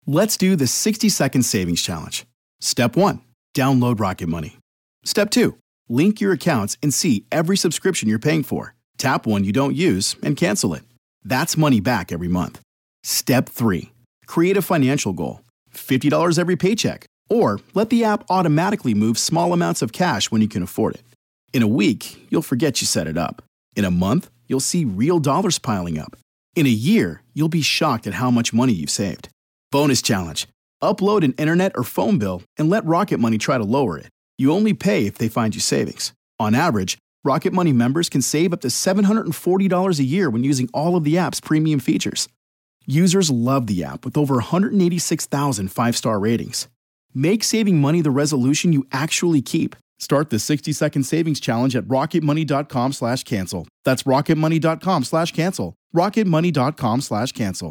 Let's do the 60-second savings challenge. Step 1, download Rocket Money. Step 2, link your accounts and see every subscription you're paying for. Tap one you don't use and cancel it. That's money back every month. Step 3, create a financial goal. $50 every paycheck. Or let the app automatically move small amounts of cash when you can afford it. In a week, you'll forget you set it up. In a month, you'll see real dollars piling up. In a year, you'll be shocked at how much money you've saved. Bonus challenge. Upload an internet or phone bill and let Rocket Money try to lower it. You only pay if they find you savings. On average, Rocket Money members can save up to $740 a year when using all of the app's premium features. Users love the app with over 186,000 five-star ratings. Make saving money the resolution you actually keep. Start the 60-second savings challenge at rocketmoney.com/cancel. That's rocketmoney.com/cancel. rocketmoney.com/cancel.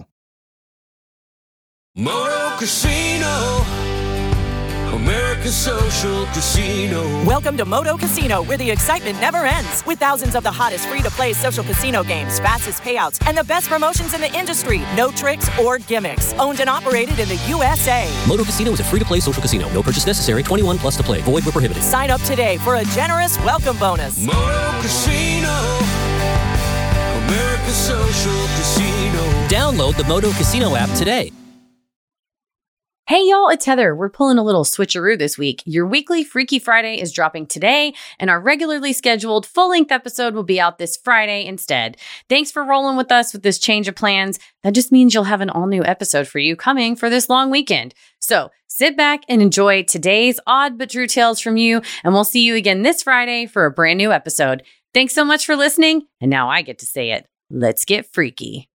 Moto Casino, America's social casino. Welcome to Moto Casino, where the excitement never ends. With thousands of the hottest free-to-play social casino games, fastest payouts, and the best promotions in the industry. No tricks or gimmicks. Owned and operated in the USA. Moto Casino is a free-to-play social casino. No purchase necessary. 21 plus to play. Void where prohibited. Sign up today for a generous welcome bonus. Moto Casino, America's social casino. Download the Moto Casino app today. Hey y'all, it's Heather. We're pulling a little switcheroo this week. Your weekly Freaky Friday is dropping today, and our regularly scheduled full-length episode will be out this Friday instead. Thanks for rolling with us with this change of plans. That just means you'll have an all-new episode for you coming for this long weekend. So sit back and enjoy today's odd but true tales from you, and we'll see you again this Friday for a brand new episode. Thanks so much for listening, and now I get to say it. Let's get freaky.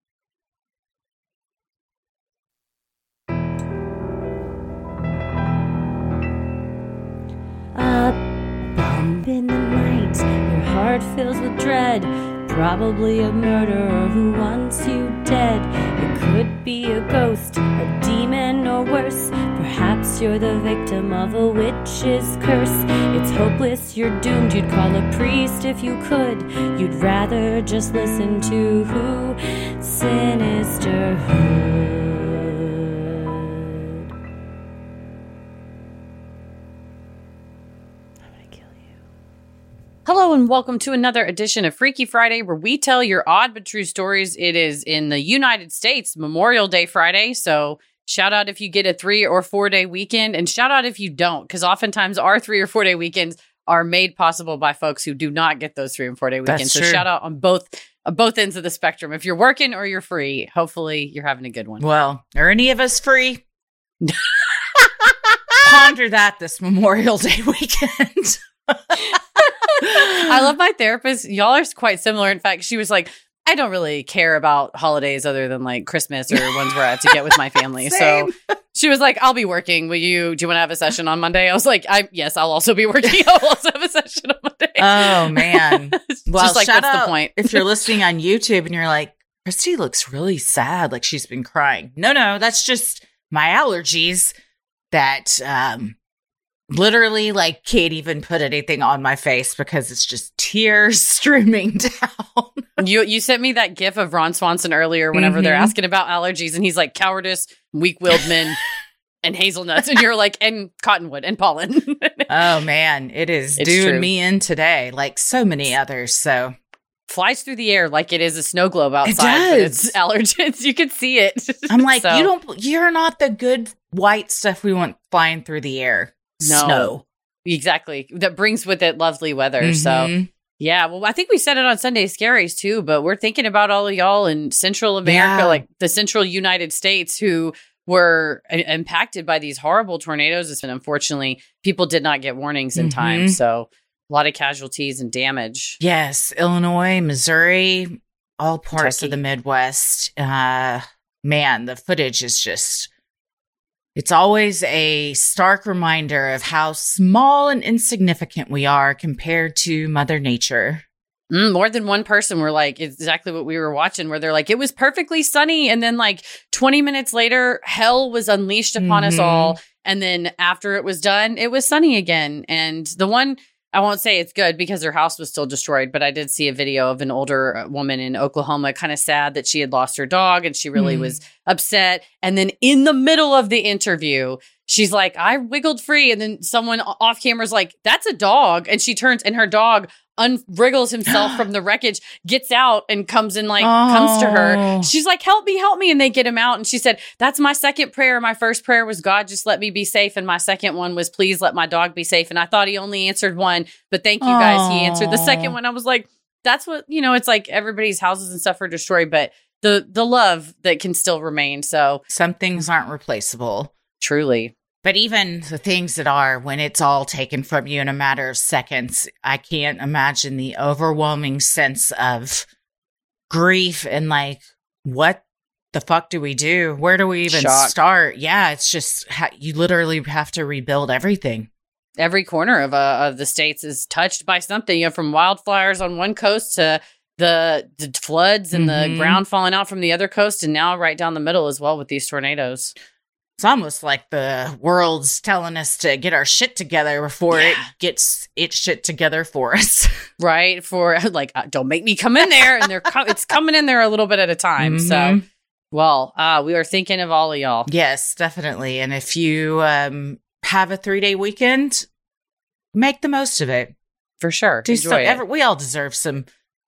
A bump in the night, your heart fills with dread. Probably a murderer who wants you dead. It could be a ghost, a demon, or worse. Perhaps you're the victim of a witch's curse. It's hopeless, you're doomed. You'd call a priest if you could. You'd rather just listen to Who? Sinisterhood. Hello and welcome to another edition of Freaky Friday, where we tell your odd but true stories. It is in the United States, Memorial Day Friday, so shout out if you get a 3 or 4 day weekend, and shout out if you don't, because oftentimes our 3 or 4 day weekends are made possible by folks who do not get those 3 and 4 day weekends. So shout out on both ends of the spectrum. If you're working or you're free, hopefully you're having a good one. Well, are any of us free? Ponder that this Memorial Day weekend. I love my therapist. Y'all are quite similar. In fact, she was like, I don't really care about holidays other than like Christmas or ones where I have to get with my family. So she was like, I'll be working. Do you want to have a session on Monday? I was like, yes, I'll also be working. I'll also have a session on Monday. Oh, man. Well, just like, shout what's out the point? if you're listening on YouTube and you're like, Christy looks really sad, like she's been crying. No, that's just my allergies that literally, like, can't even put anything on my face because it's just tears streaming down. You sent me that gif of Ron Swanson earlier whenever they're asking about allergies, and he's like, cowardice, weak-willed men, and hazelnuts. And you're like, and cottonwood and pollen. Oh, man. It's doing me in today, like so many others. So flies through the air like it is a snow globe outside. It But does. it's allergens. You can see it. I'm like, you're not the good white stuff we want flying through the air. No, Snow. Exactly. That brings with it lovely weather. So, yeah. Well, I think we said it on Sunday Scaries too, but we're thinking about all of y'all in Central America, like the central United States, who were impacted by these horrible tornadoes. And unfortunately, people did not get warnings in time. So, a lot of casualties and damage. Yes. Illinois, Missouri, all parts of the Midwest. Man, the footage is just... It's always a stark reminder of how small and insignificant we are compared to Mother Nature. More than one person were like, exactly what we were watching, where they're like, it was perfectly sunny. And then like 20 minutes later, hell was unleashed upon us all. And then after it was done, it was sunny again. And the one I won't say it's good because her house was still destroyed, but I did see a video of an older woman in Oklahoma, kind of sad that she had lost her dog and she really was upset. And then in the middle of the interview, she's like, I wiggled free. And then someone off camera is like, that's a dog. And she turns and her dog unwriggles himself from the wreckage, gets out and comes to her. She's like, help me. And they get him out. And she said, that's my second prayer. My first prayer was, God, just let me be safe. And my second one was, please let my dog be safe. And I thought he only answered one, but thank you guys. He answered the second one. I was like, that's what, it's like everybody's houses and stuff are destroyed, but the love that can still remain. So some things aren't replaceable. Truly. But even the things that are, when it's all taken from you in a matter of seconds, I can't imagine the overwhelming sense of grief and like, what the fuck do we do? Where do we even start? Yeah, it's just, you literally have to rebuild everything. Every corner of the States is touched by something, from wildfires on one coast to the floods and the ground falling out from the other coast, and now right down the middle as well with these tornadoes. It's almost like the world's telling us to get our shit together before it gets its shit together for us. Right. For like, don't make me come in there. And it's coming in there a little bit at a time. So, well, we are thinking of all of y'all. Yes, definitely. And if you have a 3-day weekend, make the most of it. For sure. We all deserve some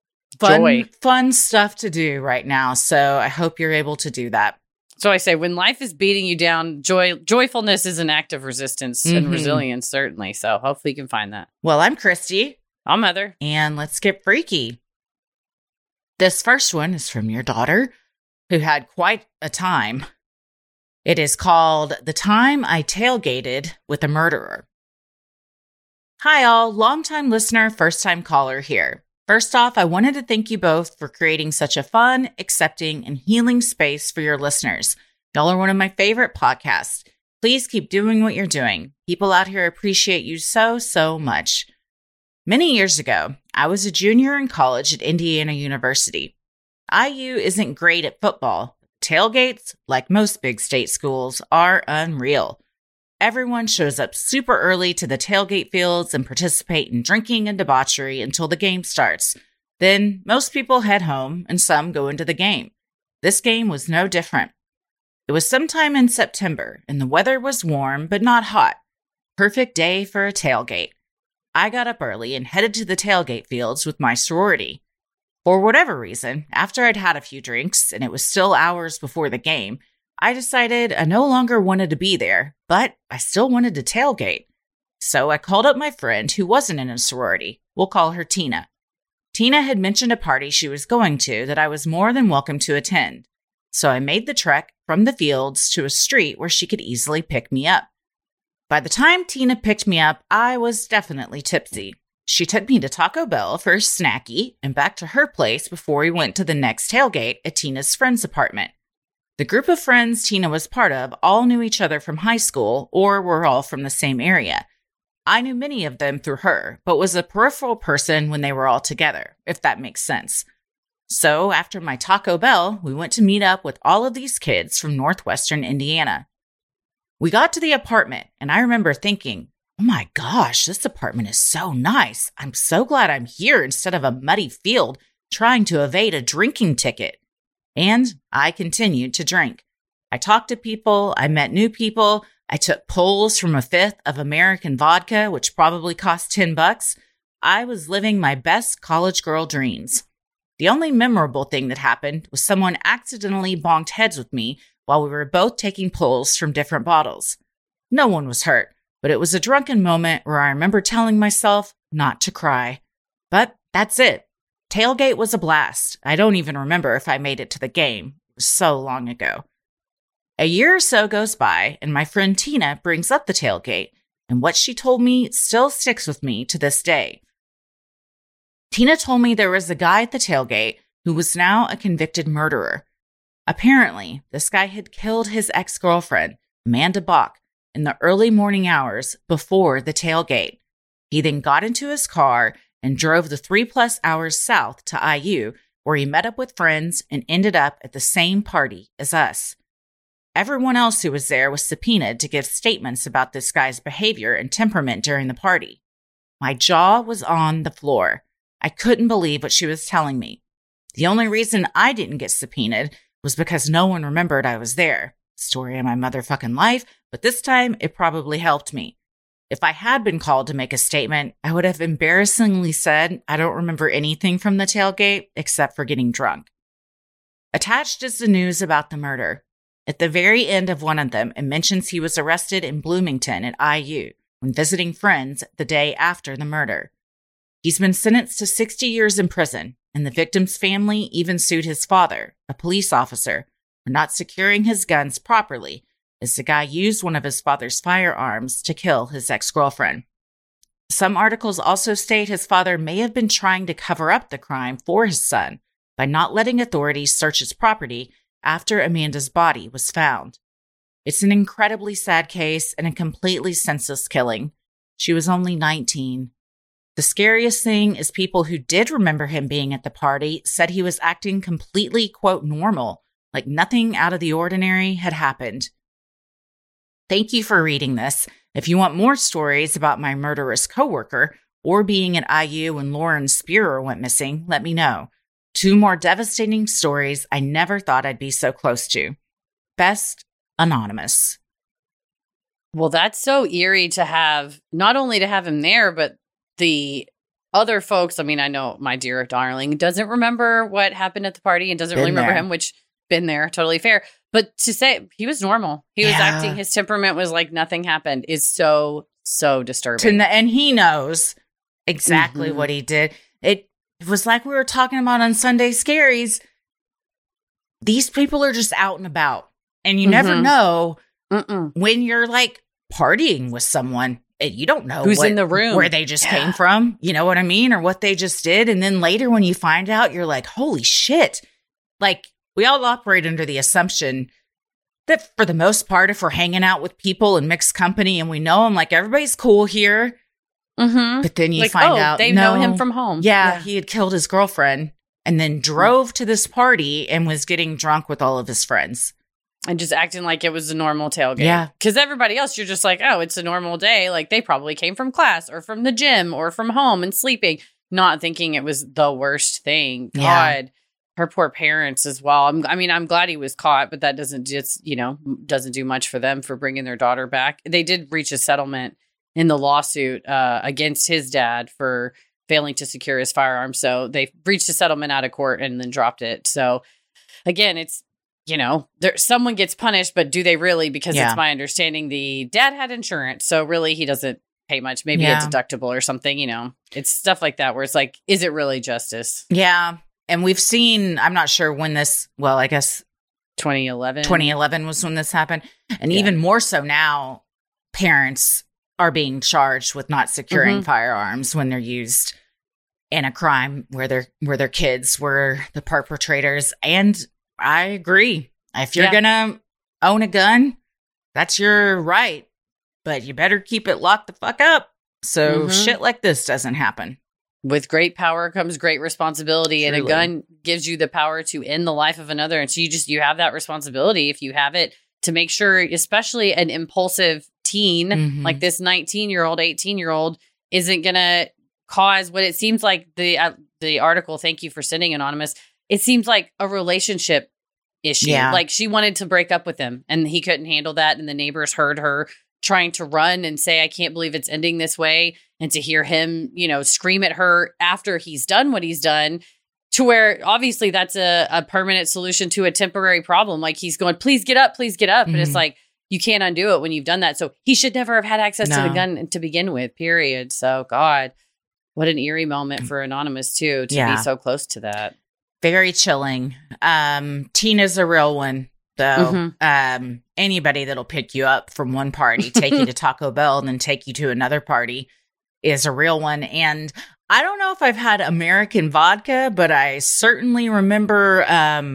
fun stuff to do right now. So I hope you're able to do that. So I say, when life is beating you down, joyfulness is an act of resistance and resilience, certainly. So hopefully you can find that. Well, I'm Christy. I'm Heather. And let's get freaky. This first one is from your daughter, who had quite a time. It is called The Time I Tailgated with a Murderer. Hi, all. Longtime listener, first-time caller here. First off, I wanted to thank you both for creating such a fun, accepting, and healing space for your listeners. Y'all are one of my favorite podcasts. Please keep doing what you're doing. People out here appreciate you so, so much. Many years ago, I was a junior in college at Indiana University. IU isn't great at football. Tailgates, like most big state schools, are unreal. Everyone shows up super early to the tailgate fields and participate in drinking and debauchery until the game starts. Then most people head home and some go into the game. This game was no different. It was sometime in September and the weather was warm but not hot. Perfect day for a tailgate. I got up early and headed to the tailgate fields with my sorority. For whatever reason, after I'd had a few drinks and it was still hours before the game, I decided I no longer wanted to be there, but I still wanted to tailgate. So I called up my friend who wasn't in a sorority. We'll call her Tina. Tina had mentioned a party she was going to that I was more than welcome to attend. So I made the trek from the fields to a street where she could easily pick me up. By the time Tina picked me up, I was definitely tipsy. She took me to Taco Bell for a snacky and back to her place before we went to the next tailgate at Tina's friend's apartment. The group of friends Tina was part of all knew each other from high school or were all from the same area. I knew many of them through her, but was a peripheral person when they were all together, if that makes sense. So after my Taco Bell, we went to meet up with all of these kids from northwestern Indiana. We got to the apartment, and I remember thinking, oh my gosh, this apartment is so nice. I'm so glad I'm here instead of a muddy field trying to evade a drinking ticket. And I continued to drink. I talked to people, I met new people, I took pulls from a fifth of American vodka, which probably cost $10. I was living my best college girl dreams. The only memorable thing that happened was someone accidentally bonked heads with me while we were both taking pulls from different bottles. No one was hurt, but it was a drunken moment where I remember telling myself not to cry. But that's it. Tailgate was a blast. I don't even remember if I made it to the game. It was so long ago. A year or so goes by, and my friend Tina brings up the tailgate, and what she told me still sticks with me to this day. Tina told me there was a guy at the tailgate who was now a convicted murderer. Apparently, this guy had killed his ex-girlfriend, Amanda Bach, in the early morning hours before the tailgate. He then got into his car and drove the 3+ hours south to IU, where he met up with friends and ended up at the same party as us. Everyone else who was there was subpoenaed to give statements about this guy's behavior and temperament during the party. My jaw was on the floor. I couldn't believe what she was telling me. The only reason I didn't get subpoenaed was because no one remembered I was there. Story of my motherfucking life, but this time it probably helped me. If I had been called to make a statement, I would have embarrassingly said I don't remember anything from the tailgate except for getting drunk. Attached is the news about the murder. At the very end of one of them, it mentions he was arrested in Bloomington at IU when visiting friends the day after the murder. He's been sentenced to 60 years in prison, and the victim's family even sued his father, a police officer, for not securing his guns properly, as the guy used one of his father's firearms to kill his ex-girlfriend. Some articles also state his father may have been trying to cover up the crime for his son by not letting authorities search his property after Amanda's body was found. It's an incredibly sad case and a completely senseless killing. She was only 19. The scariest thing is people who did remember him being at the party said he was acting completely, quote, normal, like nothing out of the ordinary had happened. Thank you for reading this. If you want more stories about my murderous coworker or being at IU when Lauren Spearer went missing, let me know. 2 more devastating stories I never thought I'd be so close to. Best, Anonymous. Well, that's so eerie to have, not only to have him there, but the other folks. I mean, I know my dear darling doesn't remember what happened at the party and doesn't really remember him, which been there, totally fair. But to say he was normal, he was acting, his temperament was like nothing happened is so disturbing. And he knows exactly what he did. It was like we were talking about on Sunday Scaries. These people are just out and about. And you never know when you're like partying with someone. You don't know who's in the room, where they just came from. You know what I mean? Or what they just did. And then later when you find out, you're like, holy shit. Like, we all operate under the assumption that for the most part, if we're hanging out with people in mixed company and we know them, like everybody's cool here. But then you find out they know him from home. Yeah, he had killed his girlfriend and then drove to this party and was getting drunk with all of his friends. And just acting like it was a normal tailgate. Yeah. Because everybody else, you're just like, oh, it's a normal day. Like they probably came from class or from the gym or from home and sleeping, not thinking it was the worst thing. God. Yeah. Her poor parents as well. I'm glad he was caught, but that doesn't do much for them for bringing their daughter back. They did reach a settlement in the lawsuit against his dad for failing to secure his firearm. So they reached a settlement out of court and then dropped it. So again, it's, someone gets punished, but do they really? Because it's my understanding the dad had insurance. So really he doesn't pay much, maybe a deductible or something, it's stuff like that where it's like, is it really justice? Yeah. And we've seen, I'm not sure when this, well, I guess 2011 was when this happened. And even more so now, parents are being charged with not securing firearms when they're used in a crime where their kids were the perpetrators. And I agree. If you're going to own a gun, that's your right. But you better keep it locked the fuck up so shit like this doesn't happen. With great power comes great responsibility. Truly. And a gun gives you the power to end the life of another. And so you have that responsibility if you have it to make sure, especially an impulsive teen like this 19-year-old, 18-year-old isn't going to cause what it seems like the article. Thank you for sending Anonymous. It seems like a relationship issue. Yeah. Like she wanted to break up with him and he couldn't handle that. And the neighbors heard her trying to run and say, I can't believe it's ending this way. And to hear him, scream at her after he's done what he's done, to where obviously that's a permanent solution to a temporary problem. Like he's going, please get up. And it's like, you can't undo it when you've done that. So he should never have had access to the gun to begin with, period. So God, what an eerie moment for Anonymous too, to be so close to that. Very chilling. Tina's a real one. though. Anybody that'll pick you up from one party, take you to Taco Bell, and then take you to another party is a real one. And I don't know if I've had American vodka, but I certainly remember,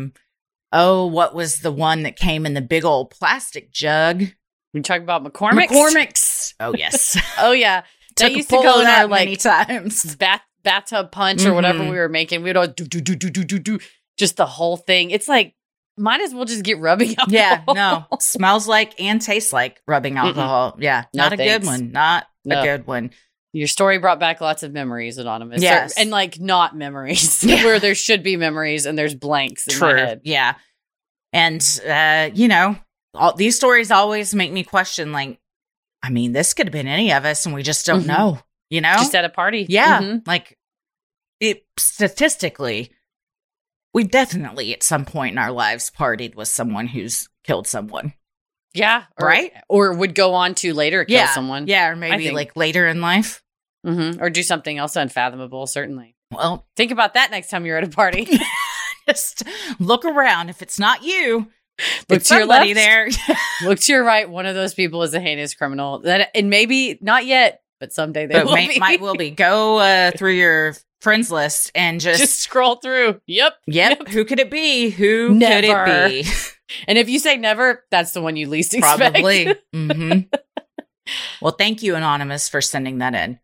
what was the one that came in the big old plastic jug? You talking about McCormick's? McCormick's. Oh, yes. Oh, yeah. That used to go in our, many times. Bathtub punch or whatever we were making. We would all do. Just the whole thing. It's like, might as well just get rubbing alcohol. Yeah, no. Smells like and tastes like rubbing alcohol. Yeah, not a good one. Not a good one. Your story brought back lots of memories, Anonymous. Yes. And like not memories where there should be memories and there's blanks in my head. Yeah. And, all these stories always make me question, like, I mean, this could have been any of us and we just don't know, Just at a party. Yeah. Like, statistically, we definitely at some point in our lives partied with someone who's killed someone. Yeah. Right? Or would go on to later kill someone. Yeah. Or maybe like later in life. Or do something else unfathomable, certainly. Well, think about that next time you're at a party. Just look around. If it's not you, look to your left. There. Look to your right. One of those people is a heinous criminal. And maybe not yet, but someday they will be. Go through your friends list and just scroll through. Yep. Who could it be? Who never. Could it be? And if you say never, that's the one you least expect. Probably. Mm-hmm. Well, thank you, Anonymous, for sending that in.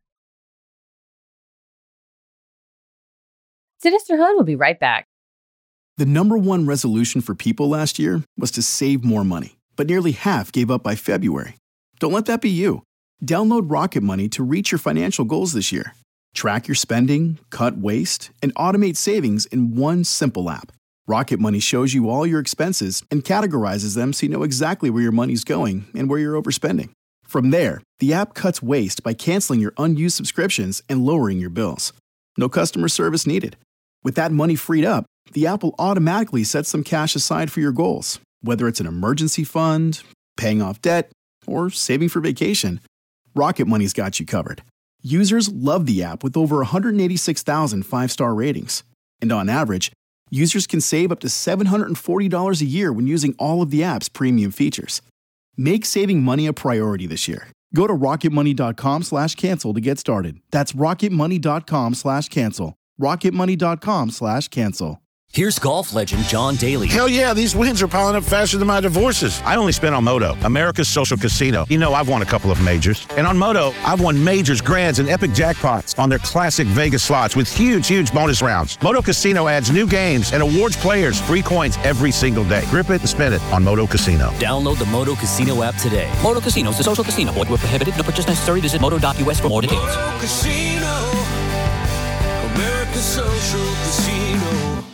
Sinisterhood will be right back. The number one resolution for people last year was to save more money, but nearly half gave up by February. Don't let that be you. Download Rocket Money to reach your financial goals this year. Track your spending, cut waste, and automate savings in one simple app. Rocket Money shows you all your expenses and categorizes them so you know exactly where your money's going and where you're overspending. From there, the app cuts waste by canceling your unused subscriptions and lowering your bills. No customer service needed. With that money freed up, the app will automatically set some cash aside for your goals, whether it's an emergency fund, paying off debt, or saving for vacation. Rocket Money's got you covered. Users love the app with over 186,000 five-star ratings. And on average, users can save up to $740 a year when using all of the app's premium features. Make saving money a priority this year. Go to rocketmoney.com/cancel to get started. That's rocketmoney.com/cancel. rocketmoney.com/cancel. Here's golf legend John Daly. Hell yeah, these wins are piling up faster than my divorces. I only spent on Moto, America's social casino. You know, I've won a couple of majors. And on Moto, I've won majors, grands, and epic jackpots on their classic Vegas slots with huge bonus rounds. Moto Casino adds new games and awards players free coins every single day. Grip it and spin it on Moto Casino. Download the Moto Casino app today. Moto Casino is a social casino. Void where prohibited. No purchase necessary. Visit moto.us for more details. Moto Casino, America's social casino.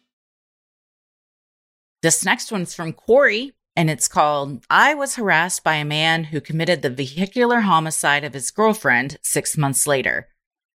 This next one's from Corey, and it's called, I was harassed by a man who committed the vehicular homicide of his girlfriend 6 months later.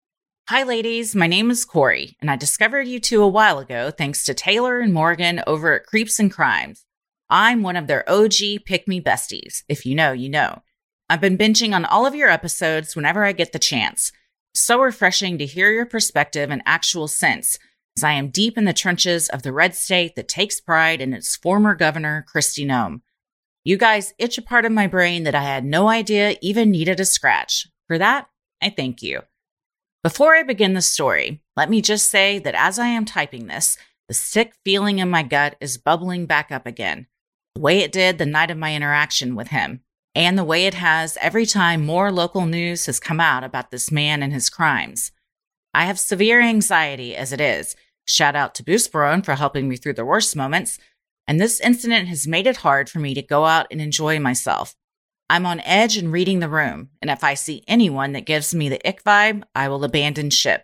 Hi, ladies. My name is Corey, and I discovered you two a while ago thanks to Taylor and Morgan over at Creeps and Crimes. I'm one of their OG pick-me besties. If you know, you know. I've been binging on all of your episodes whenever I get the chance. So refreshing to hear your perspective and actual sense, as I am deep in the trenches of the red state that takes pride in its former governor, Kristi Noem. You guys itch a part of my brain that I had no idea even needed a scratch. For that, I thank you. Before I begin the story, let me just say that as I am typing this, the sick feeling in my gut is bubbling back up again, the way it did the night of my interaction with him, and the way it has every time more local news has come out about this man and his crimes. I have severe anxiety as it is. Shout out to Boosperone for helping me through the worst moments. And this incident has made it hard for me to go out and enjoy myself. I'm on edge and reading the room. And if I see anyone that gives me the ick vibe, I will abandon ship.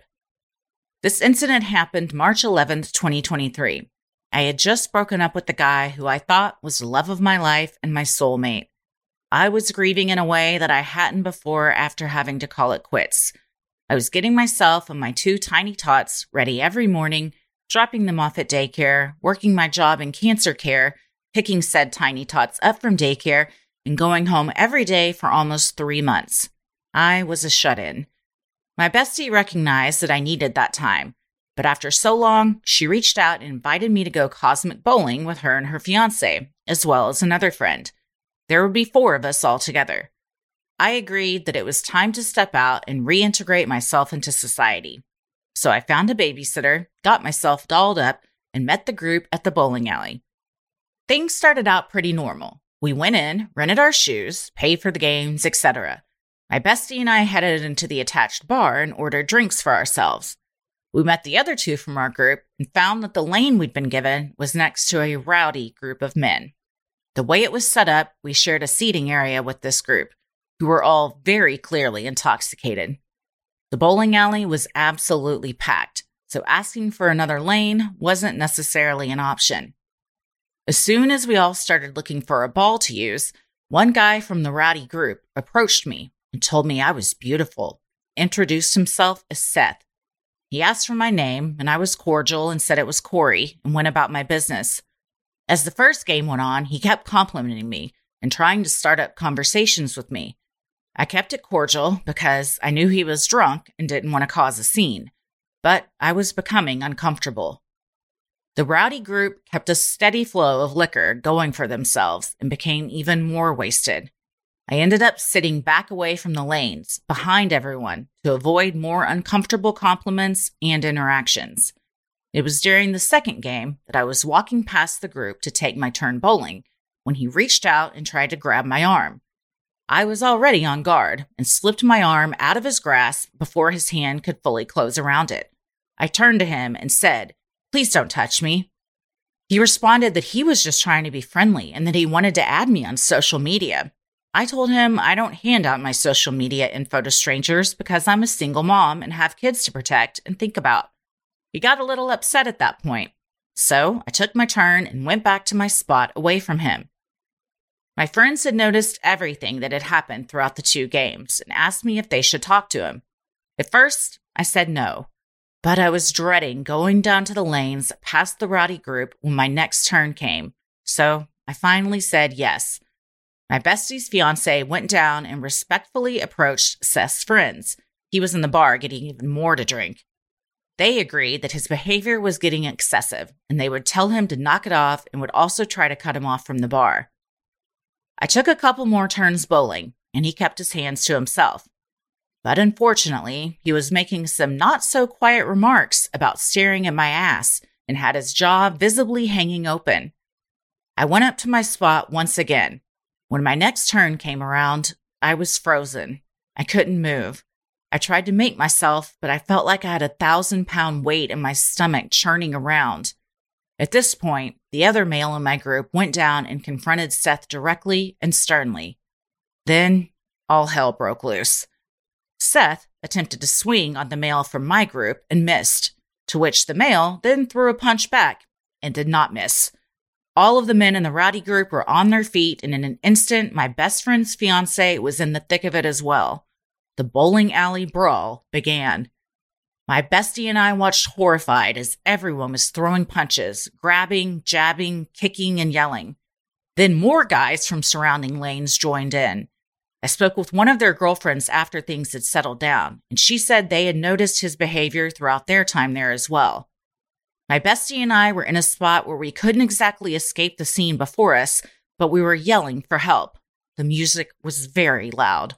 This incident happened March 11th, 2023. I had just broken up with the guy who I thought was the love of my life and my soulmate. I was grieving in a way that I hadn't before after having to call it quits. I was getting myself and my two tiny tots ready every morning, dropping them off at daycare, working my job in cancer care, picking said tiny tots up from daycare, and going home every day for almost 3 months. I was a shut-in. My bestie recognized that I needed that time, but after so long, she reached out and invited me to go cosmic bowling with her and her fiancé, as well as another friend. There would be 4 of us all together. I agreed that it was time to step out and reintegrate myself into society. So I found a babysitter, got myself dolled up, and met the group at the bowling alley. Things started out pretty normal. We went in, rented our shoes, paid for the games, etc. My bestie and I headed into the attached bar and ordered drinks for ourselves. We met the other 2 from our group and found that the lane we'd been given was next to a rowdy group of men. The way it was set up, we shared a seating area with this group, who were all very clearly intoxicated. The bowling alley was absolutely packed, so asking for another lane wasn't necessarily an option. As soon as we all started looking for a ball to use, one guy from the rowdy group approached me and told me I was beautiful, introduced himself as Seth. He asked for my name, and I was cordial and said it was Corey and went about my business. As the first game went on, he kept complimenting me and trying to start up conversations with me. I kept it cordial because I knew he was drunk and didn't want to cause a scene, but I was becoming uncomfortable. The rowdy group kept a steady flow of liquor going for themselves and became even more wasted. I ended up sitting back away from the lanes, behind everyone, to avoid more uncomfortable compliments and interactions. It was during the second game that I was walking past the group to take my turn bowling when he reached out and tried to grab my arm. I was already on guard and slipped my arm out of his grasp before his hand could fully close around it. I turned to him and said, "Please don't touch me." He responded that he was just trying to be friendly and that he wanted to add me on social media. I told him I don't hand out my social media info to strangers because I'm a single mom and have kids to protect and think about. He got a little upset at that point, so I took my turn and went back to my spot away from him. My friends had noticed everything that had happened throughout the 2 games and asked me if they should talk to him. At first, I said no, but I was dreading going down to the lanes past the rowdy group when my next turn came, so I finally said yes. My bestie's fiance went down and respectfully approached Seth's friends. He was in the bar getting even more to drink. They agreed that his behavior was getting excessive, and they would tell him to knock it off and would also try to cut him off from the bar. I took a couple more turns bowling, and he kept his hands to himself. But unfortunately, he was making some not-so-quiet remarks about staring at my ass and had his jaw visibly hanging open. I went up to my spot once again. When my next turn came around, I was frozen. I couldn't move. I tried to make myself, but I felt like I had a 1,000-pound weight in my stomach churning around. At this point, the other male in my group went down and confronted Seth directly and sternly. Then, all hell broke loose. Seth attempted to swing on the male from my group and missed, to which the male then threw a punch back and did not miss. All of the men in the rowdy group were on their feet, and in an instant, my best friend's fiance was in the thick of it as well. The bowling alley brawl began. My bestie and I watched horrified as everyone was throwing punches, grabbing, jabbing, kicking, and yelling. Then more guys from surrounding lanes joined in. I spoke with one of their girlfriends after things had settled down, and she said they had noticed his behavior throughout their time there as well. My bestie and I were in a spot where we couldn't exactly escape the scene before us, but we were yelling for help. The music was very loud.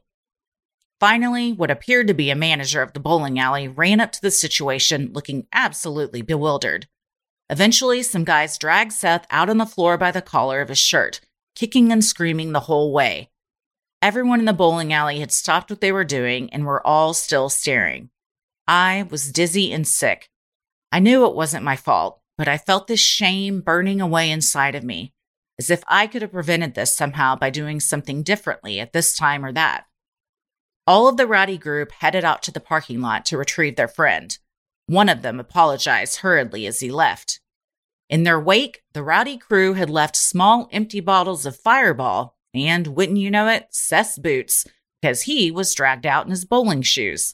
Finally, what appeared to be a manager of the bowling alley ran up to the situation looking absolutely bewildered. Eventually, some guys dragged Seth out on the floor by the collar of his shirt, kicking and screaming the whole way. Everyone in the bowling alley had stopped what they were doing and were all still staring. I was dizzy and sick. I knew it wasn't my fault, but I felt this shame burning away inside of me, as if I could have prevented this somehow by doing something differently at this time or that. All of the rowdy group headed out to the parking lot to retrieve their friend. One of them apologized hurriedly as he left. In their wake, the rowdy crew had left small empty bottles of Fireball and, wouldn't you know it, Seth's boots, because he was dragged out in his bowling shoes.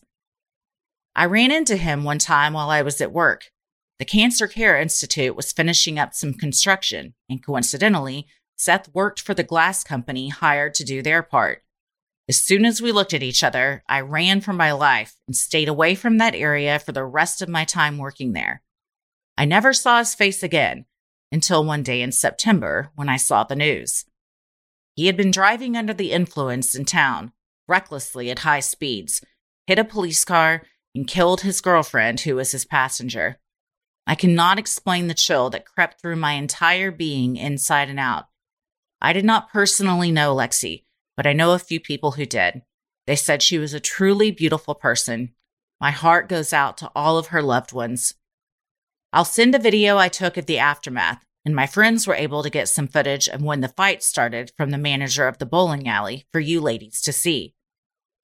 I ran into him one time while I was at work. The Cancer Care Institute was finishing up some construction, and coincidentally, Seth worked for the glass company hired to do their part. As soon as we looked at each other, I ran for my life and stayed away from that area for the rest of my time working there. I never saw his face again until one day in September when I saw the news. He had been driving under the influence in town, recklessly at high speeds, hit a police car, and killed his girlfriend who was his passenger. I cannot explain the chill that crept through my entire being inside and out. I did not personally know Lexi, but I know a few people who did. They said she was a truly beautiful person. My heart goes out to all of her loved ones. I'll send a video I took of the aftermath, and my friends were able to get some footage of when the fight started from the manager of the bowling alley for you ladies to see.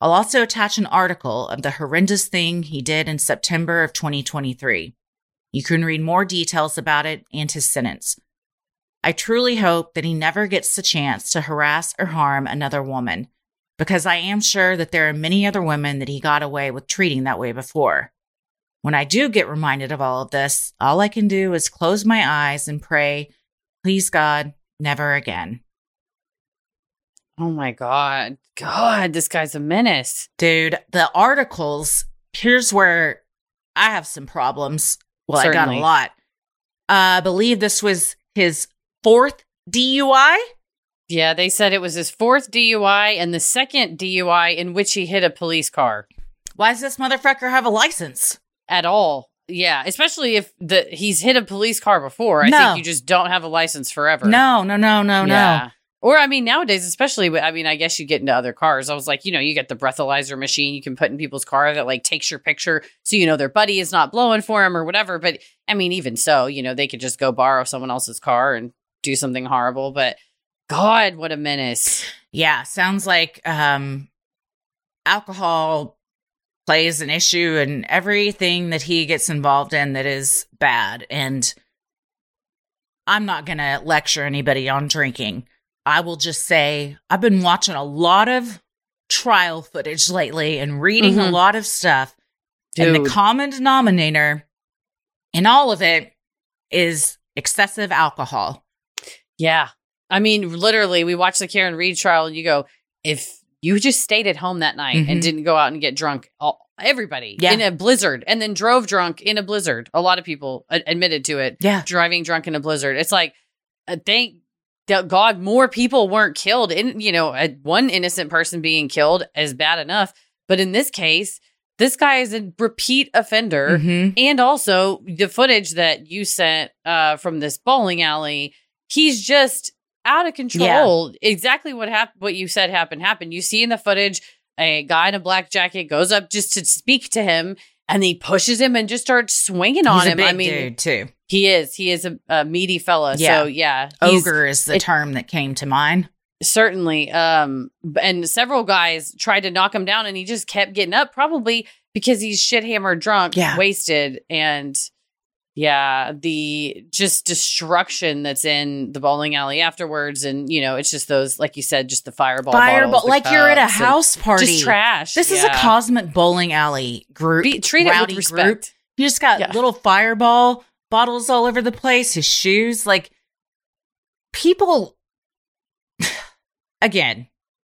I'll also attach an article of the horrendous thing he did in September of 2023. You can read more details about it and his sentence. I truly hope that he never gets the chance to harass or harm another woman, because I am sure that there are many other women that he got away with treating that way before. When I do get reminded of all of this, all I can do is close my eyes and pray, please God, never again. Oh my God. God, this guy's a menace. Dude, the articles, here's where I have some problems. Well, Certainly. I got a lot. I believe this was his 4th DUI. Yeah, they said it was his 4th DUI and the 2nd DUI in which he hit a police car. Why does this motherfucker have a license? At all. Yeah, especially if he's hit a police car before. I think you just don't have a license forever. No. Or, I mean, nowadays, especially, I mean, I guess you get into other cars. I was like, you get the breathalyzer machine you can put in people's car that, like, takes your picture so their buddy is not blowing for him or whatever. But, I mean, even so, they could just go borrow someone else's car and do something horrible. But, God, what a menace. Yeah, sounds like alcohol plays an issue in everything that he gets involved in that is bad. And I'm not going to lecture anybody on drinking. I will just say I've been watching a lot of trial footage lately and reading a lot of stuff. Dude. And the common denominator in all of it is excessive alcohol. Yeah. I mean, literally, we watched the Karen Reed trial and you go, if you just stayed at home that night and didn't go out and get drunk, everybody in a blizzard and then drove drunk in a blizzard. A lot of people admitted to it. Yeah. Driving drunk in a blizzard. It's like, thank God more people weren't killed. One innocent person being killed is bad enough. But in this case, this guy is a repeat offender. And also the footage that you sent from this bowling alley, he's just out of control. Yeah. Exactly what you said happened. You see in the footage, a guy in a black jacket goes up just to speak to him and he pushes him and just starts swinging on him. He's a big dude too. He is a meaty fella. Yeah. So yeah. Ogre is the term that came to mind. Certainly. And several guys tried to knock him down and he just kept getting up, probably because he's shit hammered drunk, wasted. And yeah, the just destruction that's in the bowling alley afterwards. And, it's just those, like you said, just the fireball bottles, like you're at a house party. Just trash. This is a cosmic bowling alley group. Treat it with respect. Group. You just got little fireball bottles all over the place, his shoes. Like, people, again,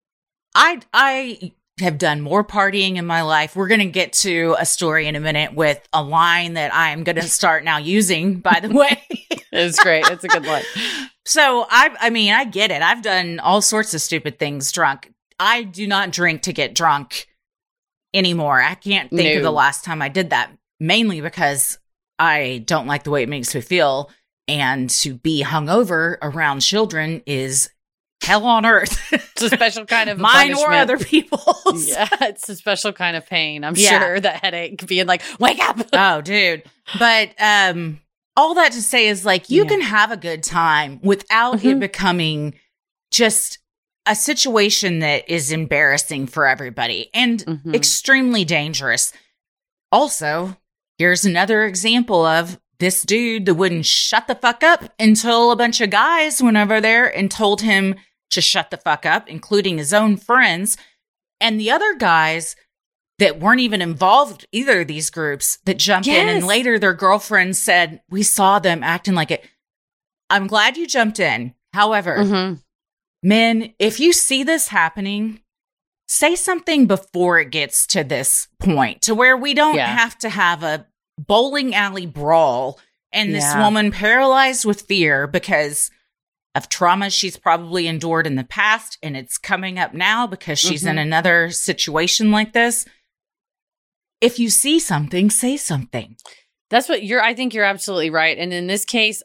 I have done more partying in my life. We're going to get to a story in a minute with a line that I am going to start now using, by the way. It's great. It's a good line. So, I get it. I've done all sorts of stupid things drunk. I do not drink to get drunk anymore. I can't think of the last time I did that, mainly because I don't like the way it makes me feel. And to be hungover around children is hell on earth. It's a special kind of mine punishment. or other people's. Yeah, it's a special kind of pain. I'm sure that headache being like, wake up. Oh, dude. But all that to say is like, you can have a good time without it becoming just a situation that is embarrassing for everybody and extremely dangerous. Also, here's another example of this dude that wouldn't shut the fuck up until a bunch of guys went over there and told him to shut the fuck up, including his own friends. And the other guys that weren't even involved either of these groups that jumped in. And later their girlfriends said, we saw them acting like it. I'm glad you jumped in. However, men, if you see this happening, say something before it gets to this point to where we don't have to have a bowling alley brawl and this woman paralyzed with fear because of trauma she's probably endured in the past and it's coming up now because she's in another situation like this. If you see something, say something. That's what I think you're absolutely right. And in this case,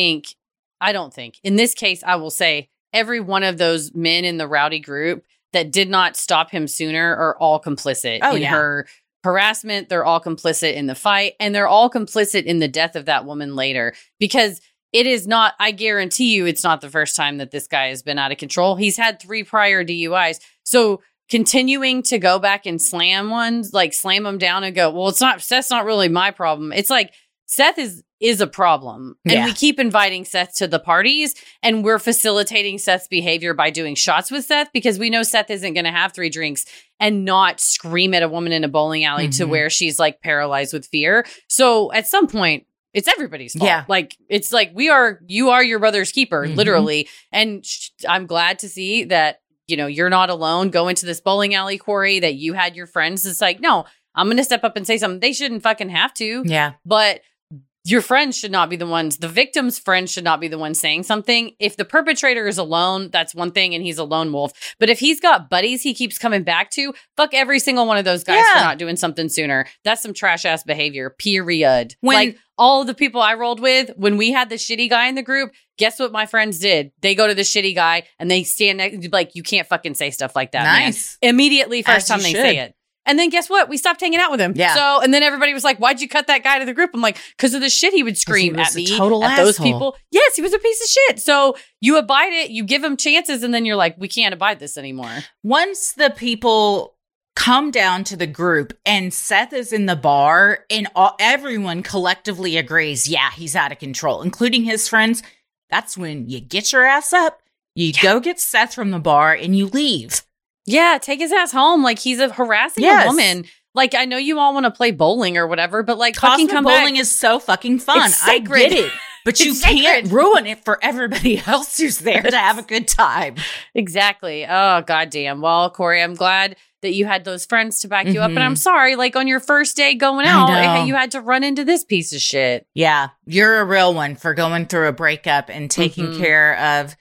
in this case, I will say every one of those men in the rowdy group that did not stop him sooner are all complicit in her harassment. They're all complicit in the fight, and they're all complicit in the death of that woman later, because it is not, I guarantee you, it's not the first time that this guy has been out of control. He's had 3 prior DUIs. So continuing to go back and slam ones, like slam them down and go, well, Seth's not really my problem. It's like Seth is a problem. And we keep inviting Seth to the parties, and we're facilitating Seth's behavior by doing shots with Seth because we know Seth isn't going to have 3 drinks and not scream at a woman in a bowling alley to where she's like paralyzed with fear. So at some point, it's everybody's fault. Yeah. Like, it's like you are your brother's keeper, literally. And I'm glad to see that, you know, you're not alone going to this bowling alley, Corey, that you had your friends. It's like, no, I'm going to step up and say something. They shouldn't fucking have to. Yeah. But your friends should not be the ones, the victim's friends should not be the ones saying something. If the perpetrator is alone, that's one thing, and he's a lone wolf. But if he's got buddies he keeps coming back to, fuck every single one of those guys for not doing something sooner. That's some trash ass behavior, period. Like all of the people I rolled with, when we had the shitty guy in the group, guess what my friends did? They go to the shitty guy and they stand next, like, you can't fucking say stuff like that, nice. Man. Immediately, first time they say it. And then guess what? We stopped hanging out with him. Yeah. So, and then everybody was like, why'd you cut that guy to the group? I'm like, because of the shit he would scream at me, at those people. Yes, he was a piece of shit. So you abide it, you give him chances, and then you're like, we can't abide this anymore. Once the people come down to the group and Seth is in the bar and everyone collectively agrees, yeah, he's out of control, including his friends, that's when you get your ass up, you go get Seth from the bar, and you leave. Yeah, take his ass home. Like, he's harassing a woman. Like, I know you all want to play bowling or whatever, but like, fucking come back. Bowling is so fucking fun. It's sacred. I get it. But you can't ruin it for everybody else who's there to have a good time. Exactly. Oh, goddamn. Well, Corey, I'm glad that you had those friends to back you up. And I'm sorry, like, on your first day going out, you had to run into this piece of shit. Yeah, you're a real one for going through a breakup and taking care of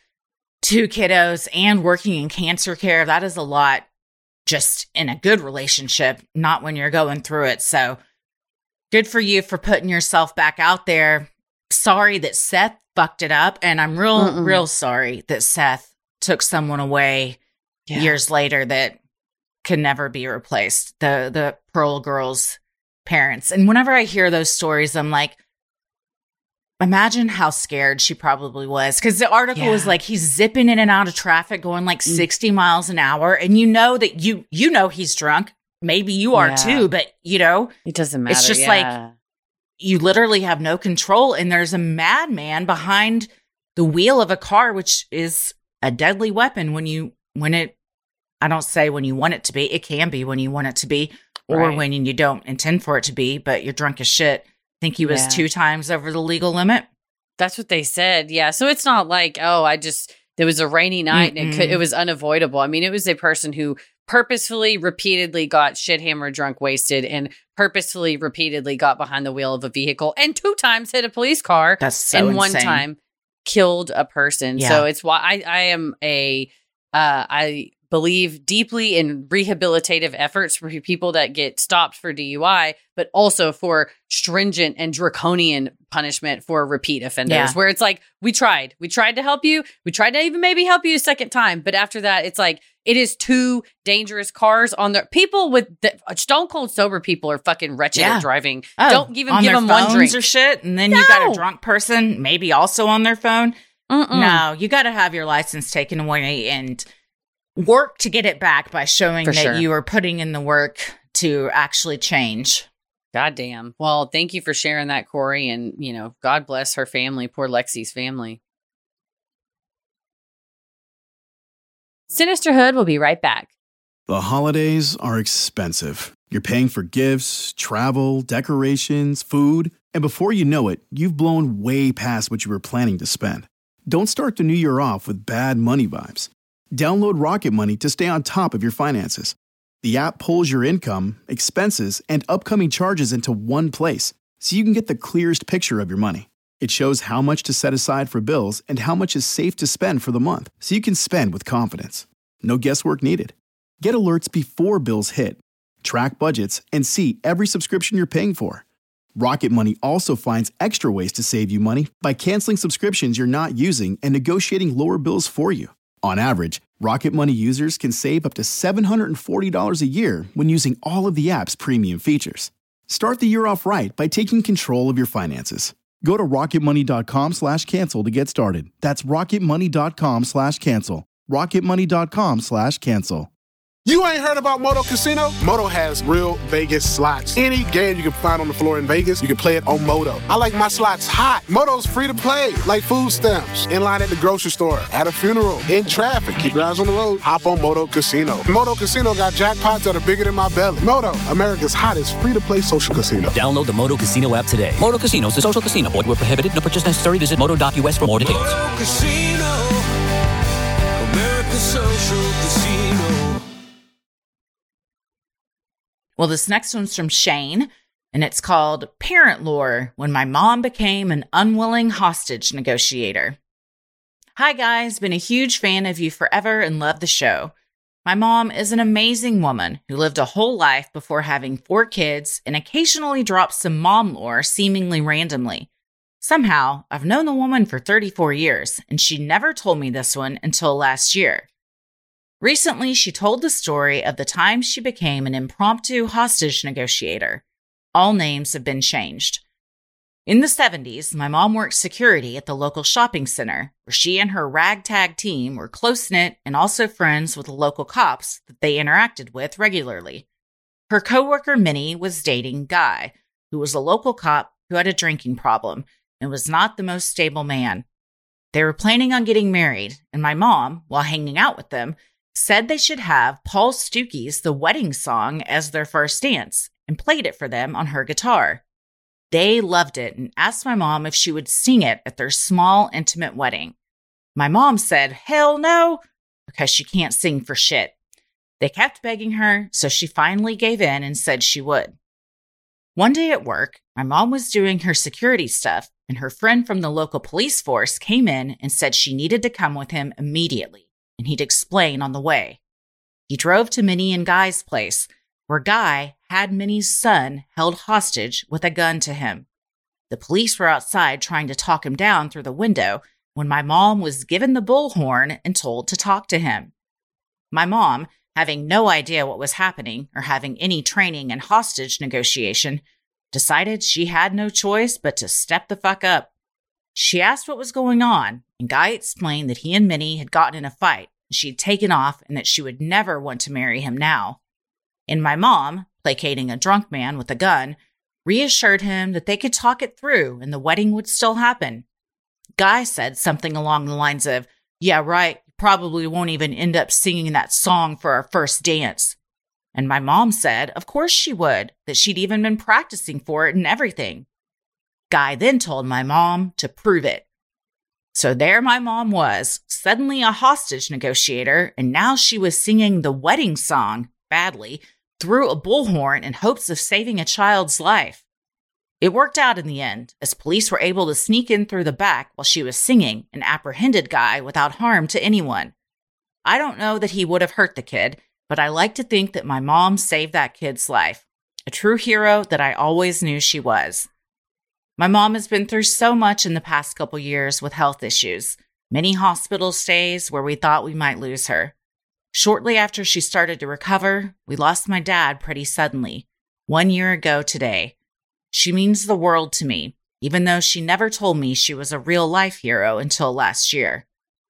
2 kiddos and working in cancer care. That is a lot just in a good relationship, not when you're going through it. So good for you for putting yourself back out there. Sorry that Seth fucked it up. And I'm real sorry that Seth took someone away years later that can never be replaced. The Pearl girl's parents. And whenever I hear those stories, I'm like, imagine how scared she probably was. Because the article was like, he's zipping in and out of traffic going like 60 miles an hour. And you know that you know he's drunk. Maybe you are too, but you know. It doesn't matter. It's just like, you literally have no control. And there's a madman behind the wheel of a car, which is a deadly weapon I don't say when you want it to be. It can be when you want it to be, or when you don't intend for it to be, but you're drunk as shit. I think he was 2 times over the legal limit. That's what they said. Yeah. So it's not like, there was a rainy night and it was unavoidable. I mean, it was a person who purposefully, repeatedly got shit hammered, drunk, wasted, and purposefully, repeatedly got behind the wheel of a vehicle and 2 times hit a police car. That's so and insane. 1 time killed a person. Yeah. So it's why I believe deeply in rehabilitative efforts for people that get stopped for DUI, but also for stringent and draconian punishment for repeat offenders, where it's like, we tried to help you. We tried to even maybe help you a second time. But after that, it's like, it is 2 dangerous cars on their people with stone cold sober people are fucking wretched at driving. Don't even give them 1 drink or shit. And then you got a drunk person, maybe also on their phone. No, you got to have your license taken away and work to get it back by showing that you are putting in the work to actually change. Goddamn. Well, thank you for sharing that, Corey. And, God bless her family. Poor Lexi's family. Sinisterhood will be right back. The holidays are expensive. You're paying for gifts, travel, decorations, food, and before you know it, you've blown way past what you were planning to spend. Don't start the new year off with bad money vibes. Download Rocket Money to stay on top of your finances. The app pulls your income, expenses, and upcoming charges into one place, so you can get the clearest picture of your money. It shows how much to set aside for bills and how much is safe to spend for the month, so you can spend with confidence. No guesswork needed. Get alerts before bills hit, track budgets, and see every subscription you're paying for. Rocket Money also finds extra ways to save you money by canceling subscriptions you're not using and negotiating lower bills for you. On average, Rocket Money users can save up to $740 a year when using all of the app's premium features. Start the year off right by taking control of your finances. Go to rocketmoney.com/cancel to get started. That's rocketmoney.com/cancel. rocketmoney.com/cancel. You ain't heard about Moto Casino? Moto has real Vegas slots. Any game you can find on the floor in Vegas, you can play it on Moto. I like my slots hot. Moto's free to play, like food stamps. In line at the grocery store, at a funeral, in traffic. Keep your eyes on the road. Hop on Moto Casino. Moto Casino got jackpots that are bigger than my belly. Moto, America's hottest free-to-play social casino. Download the Moto Casino app today. Moto Casino is a social casino. Void where prohibited. No purchase necessary. Visit moto.us for more details. Moto Casino, America's social casino. Well, this next one's from Shane, and it's called Parent Lore, When My Mom Became an Unwilling Hostage Negotiator. Hi, guys. Been a huge fan of you forever and love the show. My mom is an amazing woman who lived a whole life before having 4 kids and occasionally drops some mom lore seemingly randomly. Somehow, I've known the woman for 34 years, and she never told me this one until last year. Recently, she told the story of the time she became an impromptu hostage negotiator. All names have been changed. In the 70s, my mom worked security at the local shopping center, where she and her ragtag team were close-knit and also friends with the local cops that they interacted with regularly. Her coworker Minnie was dating Guy, who was a local cop who had a drinking problem and was not the most stable man. They were planning on getting married, and my mom, while hanging out with them, said they should have Paul Stooky's The Wedding Song as their first dance and played it for them on her guitar. They loved it and asked my mom if she would sing it at their small, intimate wedding. My mom said, hell no, because she can't sing for shit. They kept begging her, so she finally gave in and said she would. One day at work, my mom was doing her security stuff, and her friend from the local police force came in and said she needed to come with him immediately, and he'd explain on the way. He drove to Minnie and Guy's place, where Guy had Minnie's son held hostage with a gun to him. The police were outside trying to talk him down through the window when my mom was given the bullhorn and told to talk to him. My mom, having no idea what was happening or having any training in hostage negotiation, decided she had no choice but to step the fuck up. She asked what was going on, and Guy explained that he and Minnie had gotten in a fight, and she'd taken off and that she would never want to marry him now. And my mom, placating a drunk man with a gun, reassured him that they could talk it through and the wedding would still happen. Guy said something along the lines of, yeah, right, probably won't even end up singing that song for our first dance. And my mom said, of course she would, that she'd even been practicing for it and everything. Guy then told my mom to prove it. So there my mom was, suddenly a hostage negotiator, and now she was singing the wedding song, badly, through a bullhorn in hopes of saving a child's life. It worked out in the end, as police were able to sneak in through the back while she was singing and apprehended Guy without harm to anyone. I don't know that he would have hurt the kid, but I like to think that my mom saved that kid's life. A true hero that I always knew she was. My mom has been through so much in the past couple years with health issues, many hospital stays where we thought we might lose her. Shortly after she started to recover, we lost my dad pretty suddenly, 1 year ago today. She means the world to me, even though she never told me she was a real-life hero until last year.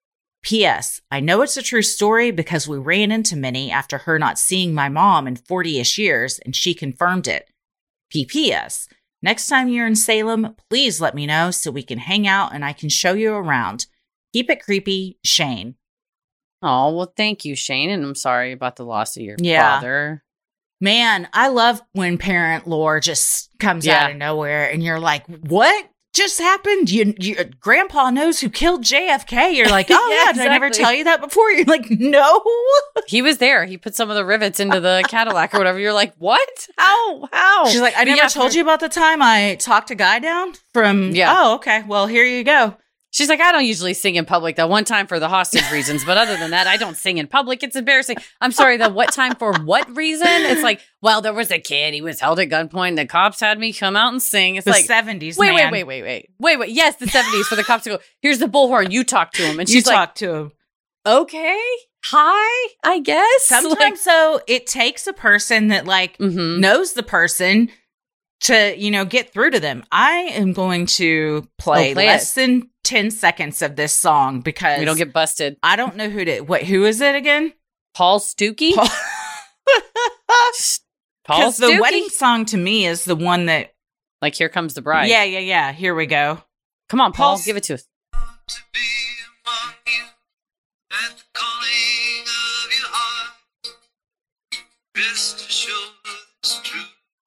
P.S. I know it's a true story because we ran into Minnie after her not seeing my mom in 40-ish years, and she confirmed it. P.P.S. Next time you're in Salem, please let me know so we can hang out and I can show you around. Keep it creepy, Shane. Oh, well, thank you, Shane. And I'm sorry about the loss of your father. Man, I love when parent lore just comes out of nowhere and you're like, what just happened? Grandpa knows who killed JFK. You're like, oh, yeah, did I never tell you that before? You're like, no. He was there. He put some of the rivets into the Cadillac or whatever. You're like, what? How? She's like, I never told you about the time I talked a guy down from, oh, okay, well, here you go. She's like, I don't usually sing in public. The one time for the hostage reasons, but other than that, I don't sing in public. It's embarrassing. I'm sorry, the what time for what reason? It's like, well, there was a kid. He was held at gunpoint. The cops had me come out and sing. It's the like 70s, wait. Yes, the 70s for the cops to go, here's the bullhorn. You talk to him. And she's like, talk to him. Okay. Hi, I guess. Sometimes so it takes a person that knows the person to, get through to them. I am going to play less than 10 seconds of this song because we don't get busted. I don't know who is it again? Paul Stooky? Because the wedding song to me is the one that... Like, Here Comes the Bride. Yeah. Here we go. Come on, Paul. Give it to us. To be among you at the calling of your heart. Rest assured it's true.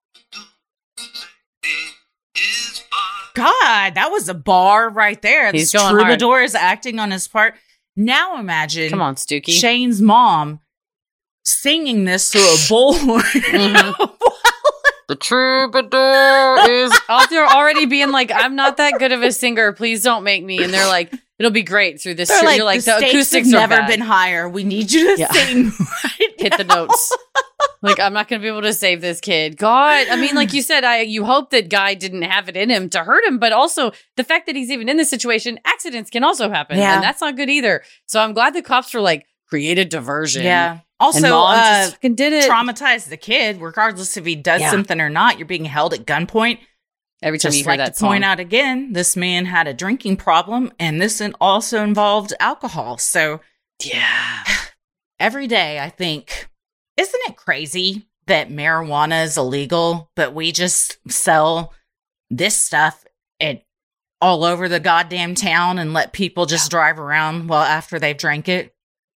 God, that was a bar right there. He's This going troubadour is acting on his part. Now imagine Come on, Stookie. Shane's mom singing this through a bullhorn. The troubadour is out there already being like, I'm not that good of a singer. Please don't make me. And they're like, it'll be great through this. They're You're like, the stakes acoustics have are never bad. been higher. We need you to sing right Hit the notes. Like, I'm not going to be able to save this kid. God, I mean, like you said, you hope that Guy didn't have it in him to hurt him, but also the fact that he's even in this situation, accidents can also happen. Yeah. And that's not good either. So I'm glad the cops were like, create a diversion. Yeah. Also, and Mom just fucking did it. Traumatize the kid, regardless if he does something or not. You're being held at gunpoint. Every time Just you hear like that to point song. out again, this man had a drinking problem, and this also involved alcohol. So, yeah. Every day I think, isn't it crazy that marijuana is illegal, but we just sell this stuff all over the goddamn town and let people just drive around after they've drank it?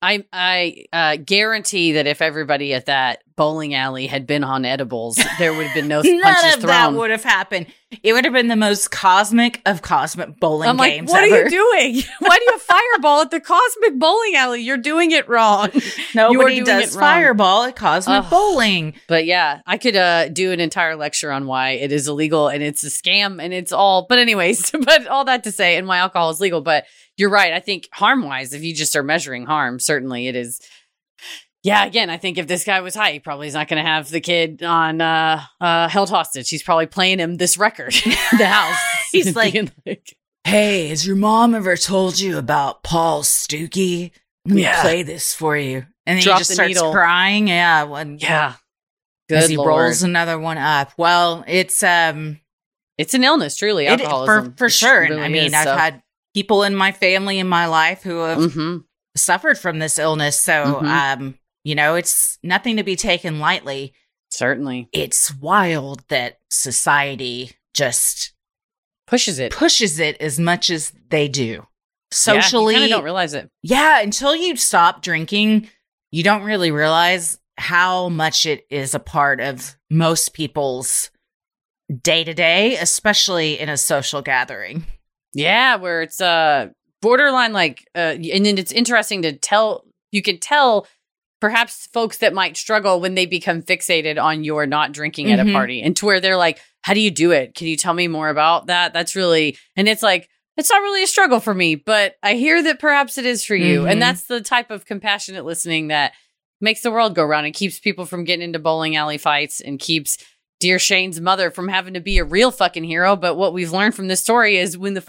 I guarantee that if everybody at that bowling alley had been on edibles, there would have been no None punches of thrown. that would have happened. It would have been the most cosmic of cosmic bowling I'm like, games what ever. are you doing? Why do you fireball at the cosmic bowling alley? You're doing it wrong. Nobody does fireball at cosmic bowling. But yeah, I could do an entire lecture on why it is illegal and it's a scam and it's all. But anyways, but all that to say, and why alcohol is legal. But you're right. I think harm-wise, if you just are measuring harm, certainly it is. Yeah, again, I think if this guy was high, he probably is not going to have the kid on held hostage. He's probably playing him this record in the house. He's like, hey, has your mom ever told you about Paul Stookie? Let me play this for you. And then Drop he just the starts needle. crying. Yeah. Good As he Lord. rolls another one up. Well, it's an illness, truly. Alcoholism. for sure. It And really I mean, is, I've so. had people in my family, in my life who have Mhm. suffered from this illness. So, it's nothing to be taken lightly. Certainly. It's wild that society just pushes it as much as they do. Socially, you kind of don't realize it. Yeah, until you stop drinking, you don't really realize how much it is a part of most people's day-to-day, especially in a social gathering. Yeah, where it's borderline and then it's interesting to tell. You can tell perhaps folks that might struggle when they become fixated on your not drinking at a party, and to where they're like, how do you do it? Can you tell me more about that? That's really, and it's like, it's not really a struggle for me, but I hear that perhaps it is for you. And that's the type of compassionate listening that makes the world go round and keeps people from getting into bowling alley fights and keeps dear Shane's mother from having to be a real fucking hero. But what we've learned from this story is when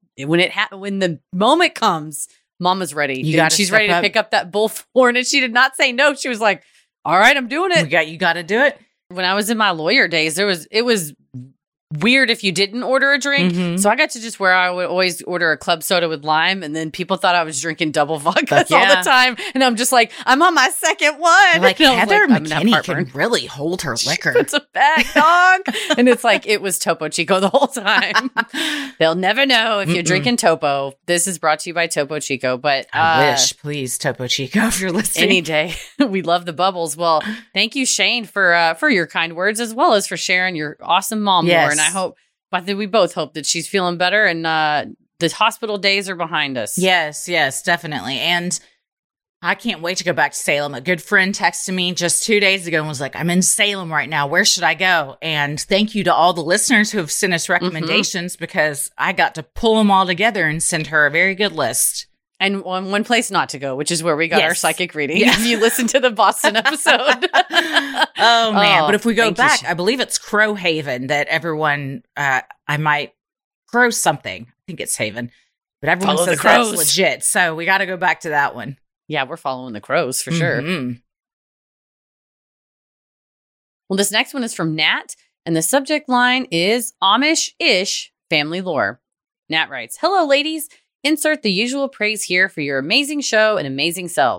the moment comes, Mama's ready. She's ready to pick up that bullhorn, and she did not say no. She was like, all right, I'm doing it. You got to do it. When I was in my lawyer days, it was weird if you didn't order a drink. So I got to just where I would always order a club soda with lime, and then people thought I was drinking double vodkas all the time. And I'm just like, I'm on my second one. Like, Heather like, McKinney can really hold her liquor. It's a bag, dog. And it's like, it was Topo Chico the whole time. They'll never know if you're drinking Topo. This is brought to you by Topo Chico. But I wish, please, Topo Chico, if you're listening. Any day. We love the bubbles. Well, thank you, Shane, for your kind words, as well as for sharing your awesome mom lore. And I think we both hope that she's feeling better and the hospital days are behind us. Yes, definitely. And I can't wait to go back to Salem. A good friend texted me just 2 days ago and was like, I'm in Salem right now. Where should I go? And thank you to all the listeners who have sent us recommendations because I got to pull them all together and send her a very good list. And one place not to go, which is where we got our psychic reading. Yes. If you listen to the Boston episode. Oh, man. But if we go back, I believe it's Crow Haven that everyone, Crow something. I think it's Haven. But everyone says that's legit. So we got to go back to that one. Yeah, we're following the crows for sure. Well, this next one is from Nat, and the subject line is Amish-ish family lore. Nat writes, hello, ladies. Insert the usual praise here for your amazing show and amazing selves.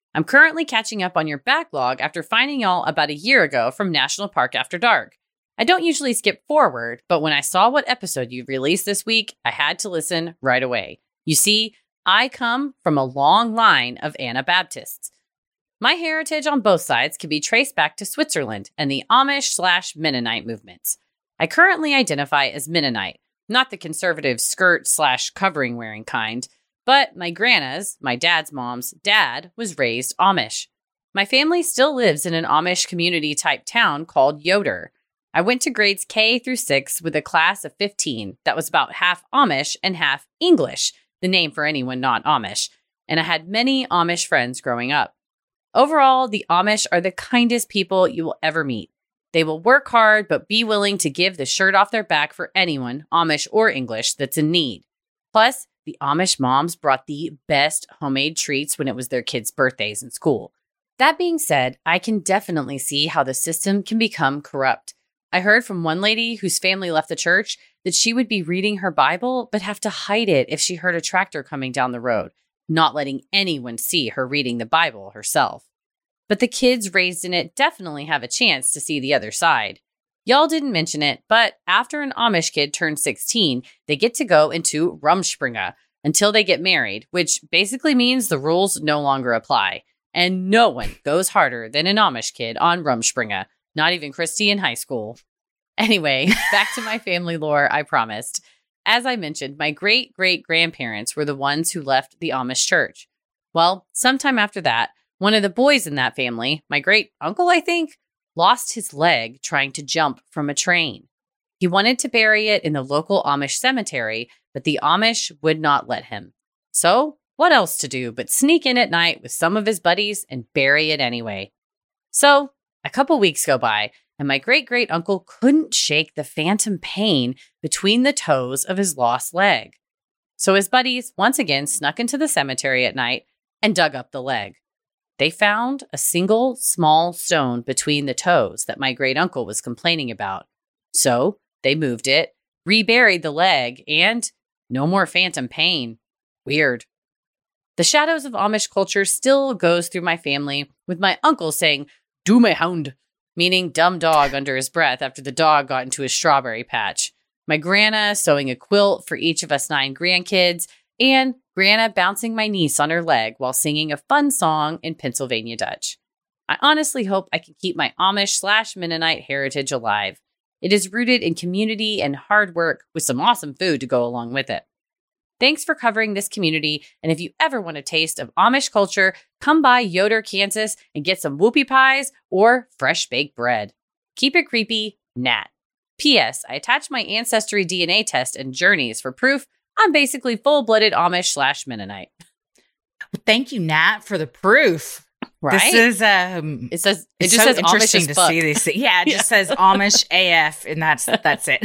I'm currently catching up on your backlog after finding y'all about a year ago from National Park After Dark. I don't usually skip forward, but when I saw what episode you released this week, I had to listen right away. You see, I come from a long line of Anabaptists. My heritage on both sides can be traced back to Switzerland and the Amish/Mennonite movements. I currently identify as Mennonite, not the conservative skirt/covering wearing kind, but my Grandma's, my dad's mom's dad, was raised Amish. My family still lives in an Amish community type town called Yoder. I went to grades K through 6 with a class of 15 that was about half Amish and half English, the name for anyone not Amish, and I had many Amish friends growing up. Overall, the Amish are the kindest people you will ever meet. They will work hard, but be willing to give the shirt off their back for anyone, Amish or English, that's in need. Plus, the Amish moms brought the best homemade treats when it was their kids' birthdays in school. That being said, I can definitely see how the system can become corrupt. I heard from one lady whose family left the church that she would be reading her Bible, but have to hide it if she heard a tractor coming down the road, not letting anyone see her reading the Bible herself. But the kids raised in it definitely have a chance to see the other side. Y'all didn't mention it, but after an Amish kid turns 16, they get to go into Rumspringa until they get married, which basically means the rules no longer apply. And no one goes harder than an Amish kid on Rumspringa. Not even Christy in high school. Anyway, back to my family lore, I promised. As I mentioned, my great-great-grandparents were the ones who left the Amish church. Well, sometime after that, one of the boys in that family, my great-uncle, I think, lost his leg trying to jump from a train. He wanted to bury it in the local Amish cemetery, but the Amish would not let him. So, what else to do but sneak in at night with some of his buddies and bury it anyway? So, a couple weeks go by, and my great-great-uncle couldn't shake the phantom pain between the toes of his lost leg. So his buddies once again snuck into the cemetery at night and dug up the leg. They found a single small stone between the toes that my great-uncle was complaining about. So they moved it, reburied the leg, and no more phantom pain. Weird. The shadows of Amish culture still goes through my family, with my uncle saying, "Do my hound," meaning dumb dog under his breath after the dog got into his strawberry patch. My Grandma sewing a quilt for each of us 9 grandkids, and Grandma bouncing my niece on her leg while singing a fun song in Pennsylvania Dutch. I honestly hope I can keep my Amish/Mennonite heritage alive. It is rooted in community and hard work with some awesome food to go along with it. Thanks for covering this community, and if you ever want a taste of Amish culture, come by Yoder, Kansas, and get some whoopie pies or fresh baked bread. Keep it creepy, Nat. P.S. I attached my Ancestry DNA test and journeys for proof I'm basically full-blooded Amish/Mennonite. Well, thank you, Nat, for the proof. Right? This is it just so says interesting Amish to as fuck. see these. Yeah, it just says Amish AF, and that's it.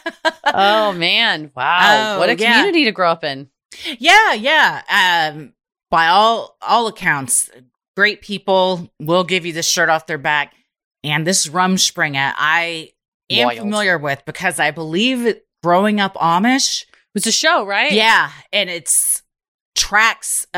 Oh man! Wow, what a community to grow up in. Yeah. By all accounts, great people will give you the shirt off their back, and this Rumspringa I am familiar with because I believe growing up Amish was a show, right? Yeah, and it's tracks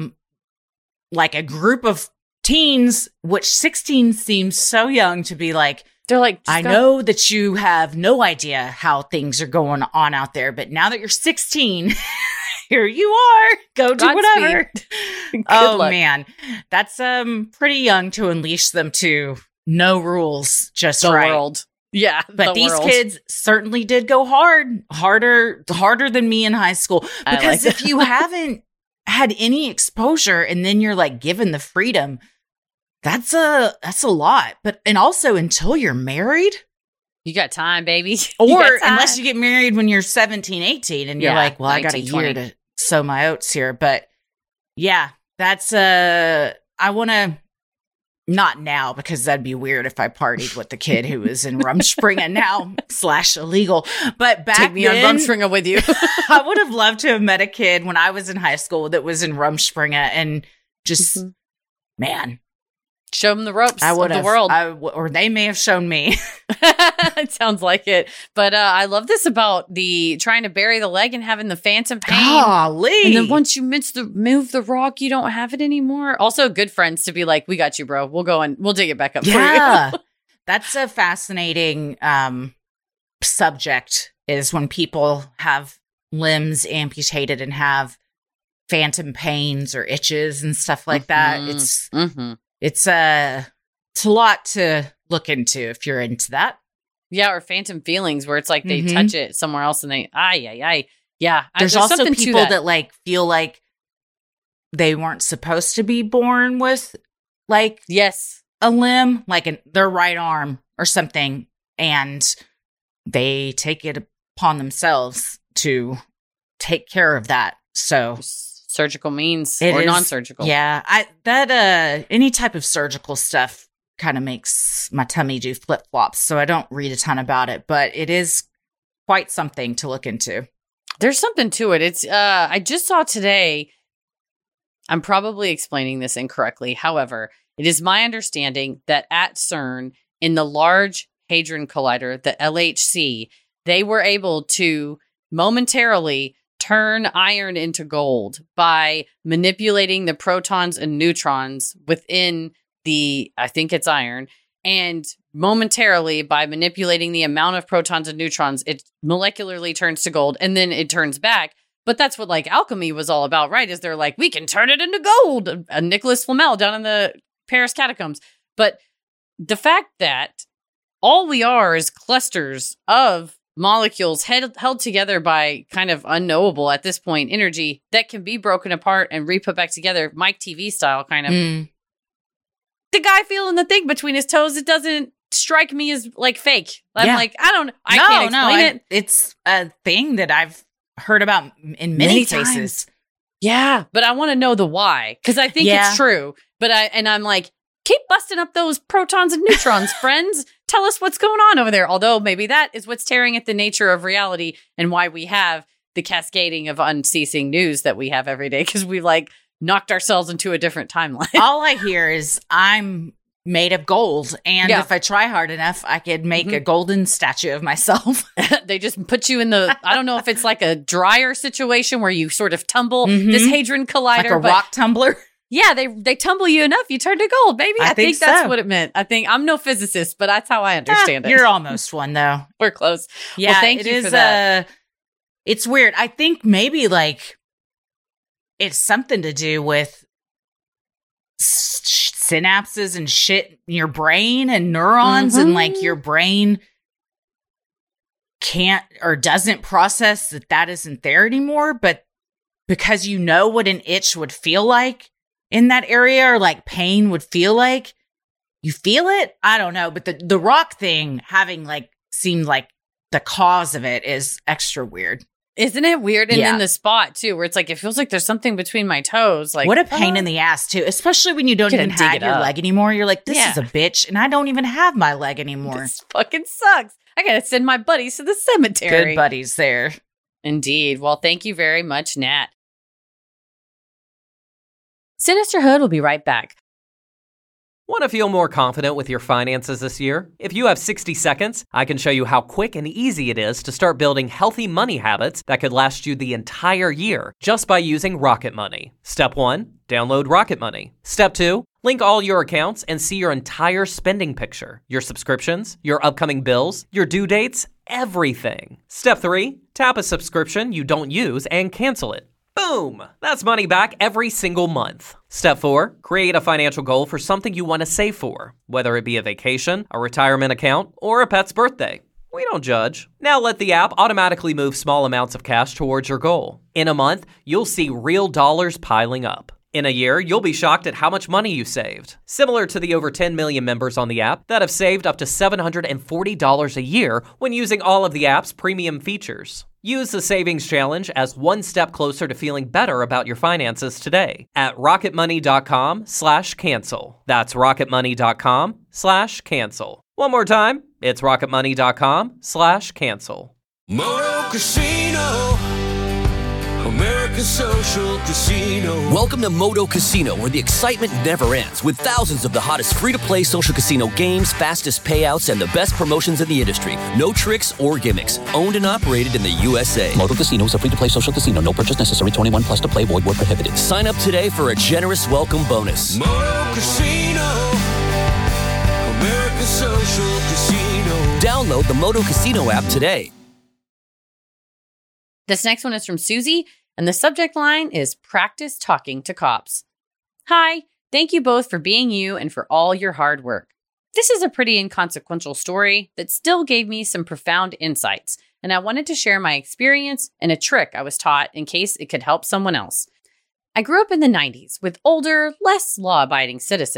like a group of teens, which 16 seems so young to be like, they're like, I know that you have no idea how things are going on out there, but now that you're 16, here you are. Go do whatever. Oh, luck. Man. That's pretty young to unleash them to no rules, just the right. World. Yeah. But these kids certainly did go harder than me in high school. Because if you haven't had any exposure and then you're like given the freedom, that's a lot. And also until you're married, you got time, baby. Or unless you get married when you're 17, 18 and you're like, well, 19, I got a year to sow my oats here. But yeah, that's I want to, not now because that'd be weird if I partied with the kid who was in Rumspringa now / illegal. But back Take me then, on Rumspringa with you. I would have loved to have met a kid when I was in high school that was in Rumspringa and just, man. Show them the ropes of the world. Or they may have shown me. It sounds like it. But I love this about the trying to bury the leg and having the phantom pain. Golly. And then once you move the rock, you don't have it anymore. Also, good friends to be like, we got you, bro. We'll go and we'll dig it back up for you. That's a fascinating subject, is when people have limbs amputated and have phantom pains or itches and stuff like that. It's a lot to look into if you're into that. Yeah, or phantom feelings where it's like they touch it somewhere else and they, yeah. There's also people that like feel like they weren't supposed to be born with like a limb, like their right arm or something, and they take it upon themselves to take care of that. So surgical means or non-surgical. Yeah, any type of surgical stuff kind of makes my tummy do flip-flops, so I don't read a ton about it, but it is quite something to look into. There's something to it. It's I just saw today, I'm probably explaining this incorrectly. However, it is my understanding that at CERN, in the Large Hadron Collider, the LHC, they were able to momentarily turn iron into gold by manipulating the protons and neutrons within I think it's iron, and momentarily by manipulating the amount of protons and neutrons, it molecularly turns to gold and then it turns back. But that's what like alchemy was all about, right? Is they're like, we can turn it into gold. Nicholas Flamel down in the Paris catacombs. But the fact that all we are is clusters of molecules held together by kind of unknowable at this point energy that can be broken apart and re-put back together, Mike TV style kind of. The guy feeling the thing between his toes, it doesn't strike me as like fake. I'm like, I can't explain it. It's a thing that I've heard about in many cases. Times. Yeah, but I want to know the why, because I think it's true. But I'm like, keep busting up those protons and neutrons, friends. Tell us what's going on over there. Although maybe that is what's tearing at the nature of reality and why we have the cascading of unceasing news that we have every day, because we like knocked ourselves into a different timeline. All I hear is I'm made of gold, and if I try hard enough, I could make a golden statue of myself. They just put you in the, I don't know if it's like a dryer situation where you sort of tumble this Hadron Collider. Like a rock tumbler? Yeah, they tumble you enough, you turn to gold, baby. I think that's what it meant. I think I'm no physicist, but that's how I understand it. You're almost one, though. We're close. Yeah, well, thank you for that. It's weird. I think maybe like it's something to do with synapses and shit in your brain and neurons, and like your brain can't or doesn't process that isn't there anymore. But because you know what an itch would feel like in that area, or like pain would feel like, you feel it. I don't know. But the rock thing having like seemed like the cause of it is extra weird. Isn't it weird? And in the spot too, where it's like, it feels like there's something between my toes. Like, what a pain in the ass too, especially when you don't even have your leg anymore. You're like, this is a bitch, and I don't even have my leg anymore. This fucking sucks. I gotta send my buddies to the cemetery. Good buddies there. Indeed. Well, thank you very much, Nat. Sinisterhood will be right back. Want to feel more confident with your finances this year? If you have 60 seconds, I can show you how quick and easy it is to start building healthy money habits that could last you the entire year just by using Rocket Money. Step 1, download Rocket Money. Step 2, link all your accounts and see your entire spending picture, your subscriptions, your upcoming bills, your due dates, everything. Step 3, tap a subscription you don't use and cancel it. Boom! That's money back every single month. Step 4, create a financial goal for something you want to save for, whether it be a vacation, a retirement account, or a pet's birthday. We don't judge. Now let the app automatically move small amounts of cash towards your goal. In a month, you'll see real dollars piling up. In a year, you'll be shocked at how much money you saved. Similar to the over 10 million members on the app that have saved up to $740 a year when using all of the app's premium features. Use the Savings Challenge as one step closer to feeling better about your finances today at rocketmoney.com/cancel. That's rocketmoney.com/cancel. One more time, it's rocketmoney.com/cancel. Moto Casino, America's Social Casino. Welcome to Moto Casino, where the excitement never ends, with thousands of the hottest free-to-play social casino games, fastest payouts, and the best promotions in the industry. No tricks or gimmicks. Owned and operated in the USA. Moto Casino is a free-to-play social casino. No purchase necessary. 21 plus to play. Void where prohibited. Sign up today for a generous welcome bonus. Moto Casino. America's Social Casino. Download the Moto Casino app today. This next one is from Susie, and the subject line is practice talking to cops. Hi, thank you both for being you and for all your hard work. This is a pretty inconsequential story that still gave me some profound insights, and I wanted to share my experience and a trick I was taught in case it could help someone else. I grew up in the 90s with older, less law-abiding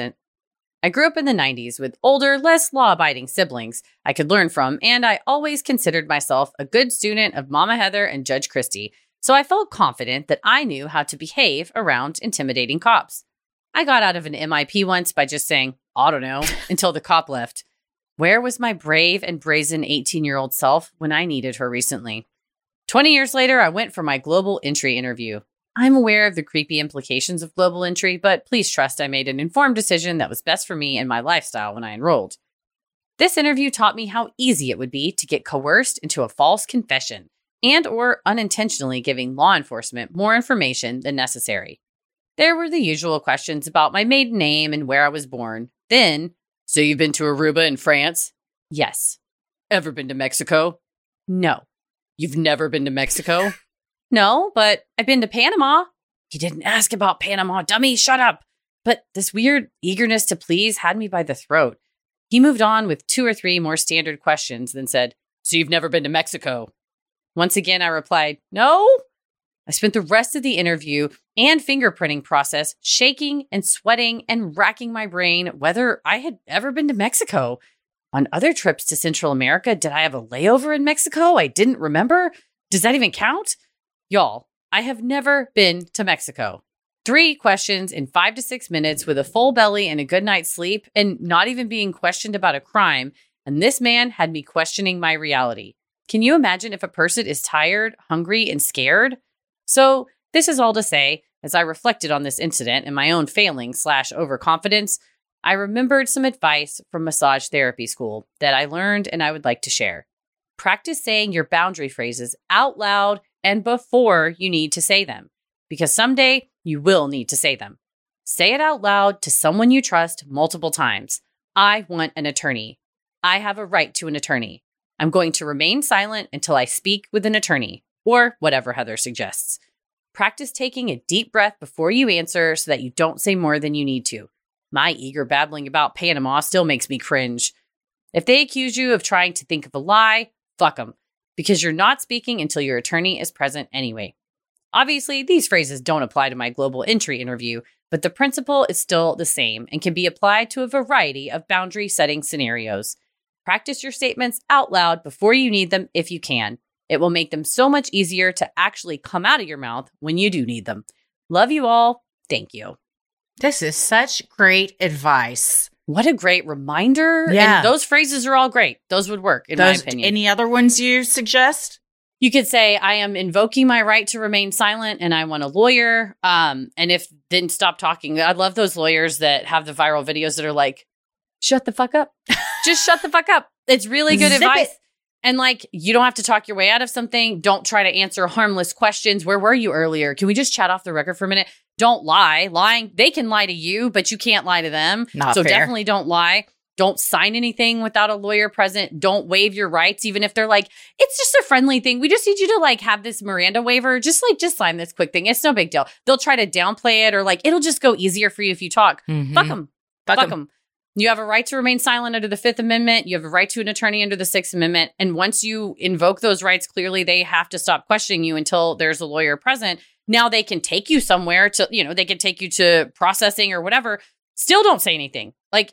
siblings I could learn from, and I always considered myself a good student of Mama Heather and Judge Christie, so I felt confident that I knew how to behave around intimidating cops. I got out of an MIP once by just saying, I don't know, until the cop left. Where was my brave and brazen 18-year-old self when I needed her recently? 20 years later, I went for my global entry interview. I'm aware of the creepy implications of global entry, but please trust I made an informed decision that was best for me and my lifestyle when I enrolled. This interview taught me how easy it would be to get coerced into a false confession and or unintentionally giving law enforcement more information than necessary. There were the usual questions about my maiden name and where I was born. Then, so you've been to Aruba in France? Yes. Ever been to Mexico? No. You've never been to Mexico? No, but I've been to Panama. You didn't ask about Panama, dummy, shut up. But this weird eagerness to please had me by the throat. He moved on with 2 or 3 more standard questions, then said, so you've never been to Mexico? Once again, I replied, no. I spent the rest of the interview and fingerprinting process shaking and sweating and racking my brain whether I had ever been to Mexico. On other trips to Central America, did I have a layover in Mexico I didn't remember? Does that even count? Y'all, I have never been to Mexico. 3 questions in 5 to 6 minutes with a full belly and a good night's sleep and not even being questioned about a crime. And this man had me questioning my reality. Can you imagine if a person is tired, hungry, and scared? So this is all to say, as I reflected on this incident and my own failing/overconfidence, I remembered some advice from massage therapy school that I learned and I would like to share. Practice saying your boundary phrases out loud and before you need to say them, because someday you will need to say them. Say it out loud to someone you trust multiple times. I want an attorney. I have a right to an attorney. I'm going to remain silent until I speak with an attorney, or whatever Heather suggests. Practice taking a deep breath before you answer so that you don't say more than you need to. My eager babbling about Panama still makes me cringe. If they accuse you of trying to think of a lie, fuck them, because you're not speaking until your attorney is present anyway. Obviously, these phrases don't apply to my global entry interview, but the principle is still the same and can be applied to a variety of boundary setting scenarios. Practice your statements out loud before you need them if you can. It will make them so much easier to actually come out of your mouth when you do need them. Love you all. Thank you. This is such great advice. What a great reminder. Yeah. And those phrases are all great. Those would work, in my opinion. Any other ones you suggest? You could say, I am invoking my right to remain silent and I want a lawyer. And if then stop talking. I love those lawyers that have the viral videos that are like, shut the fuck up. Just shut the fuck up. It's really good advice. And like, you don't have to talk your way out of something. Don't try to answer harmless questions. Where were you earlier? Can we just chat off the record for a minute? Don't lie. Lying, they can lie to you, but you can't lie to them. Not so fair. Definitely don't lie. Don't sign anything without a lawyer present. Don't waive your rights, even if they're like, it's just a friendly thing. We just need you to like have this Miranda waiver. Just sign this quick thing. It's no big deal. They'll try to downplay it or like, it'll just go easier for you if you talk. Mm-hmm. Fuck them. Fuck them. You have a right to remain silent under the 5th Amendment. You have a right to an attorney under the 6th Amendment. And once you invoke those rights, clearly they have to stop questioning you until there's a lawyer present. Now they can take you somewhere to, they can take you to processing or whatever. Still don't say anything. Like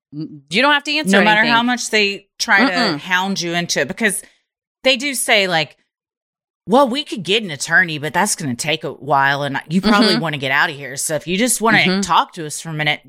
you don't have to answer no matter anything. how much they try to hound you into it, because they do say like, well, we could get an attorney, but that's going to take a while. And you probably want to get out of here. So if you just want to talk to us for a minute,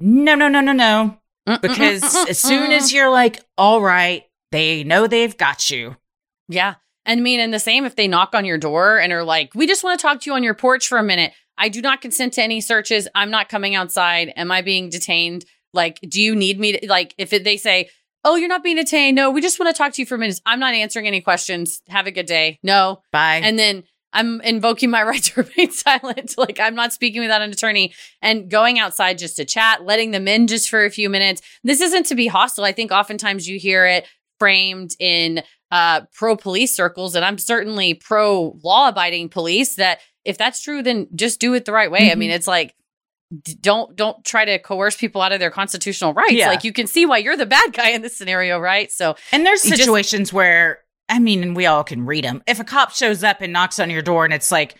no. Because as soon as you're like, all right, they know they've got you. Yeah. And I mean, and the same if they knock on your door and are like, we just want to talk to you on your porch for a minute. I do not consent to any searches. I'm not coming outside. Am I being detained? Like, do you need me to, like, if they say, oh, you're not being detained. No, we just want to talk to you for minutes. I'm not answering any questions. Have a good day. No. Bye. And then I'm invoking my right to remain silent. Like, I'm not speaking without an attorney and going outside just to chat, letting them in just for a few minutes. This isn't to be hostile. I think oftentimes you hear it framed in pro-police circles, and I'm certainly pro-law-abiding police, that if that's true, then just do it the right way. Mm-hmm. I mean, it's like, don't try to coerce people out of their constitutional rights. Yeah. Like, you can see why you're the bad guy in this scenario, right? So, and there's situations where, I mean, and we all can read them. If a cop shows up and knocks on your door and it's like,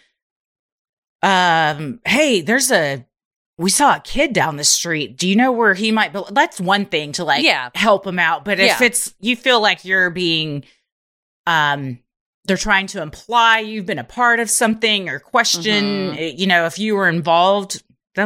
hey, we saw a kid down the street. Do you know where he might be? That's one thing to help him out. But if you feel like you're being, they're trying to imply you've been a part of something or question, if you were involved,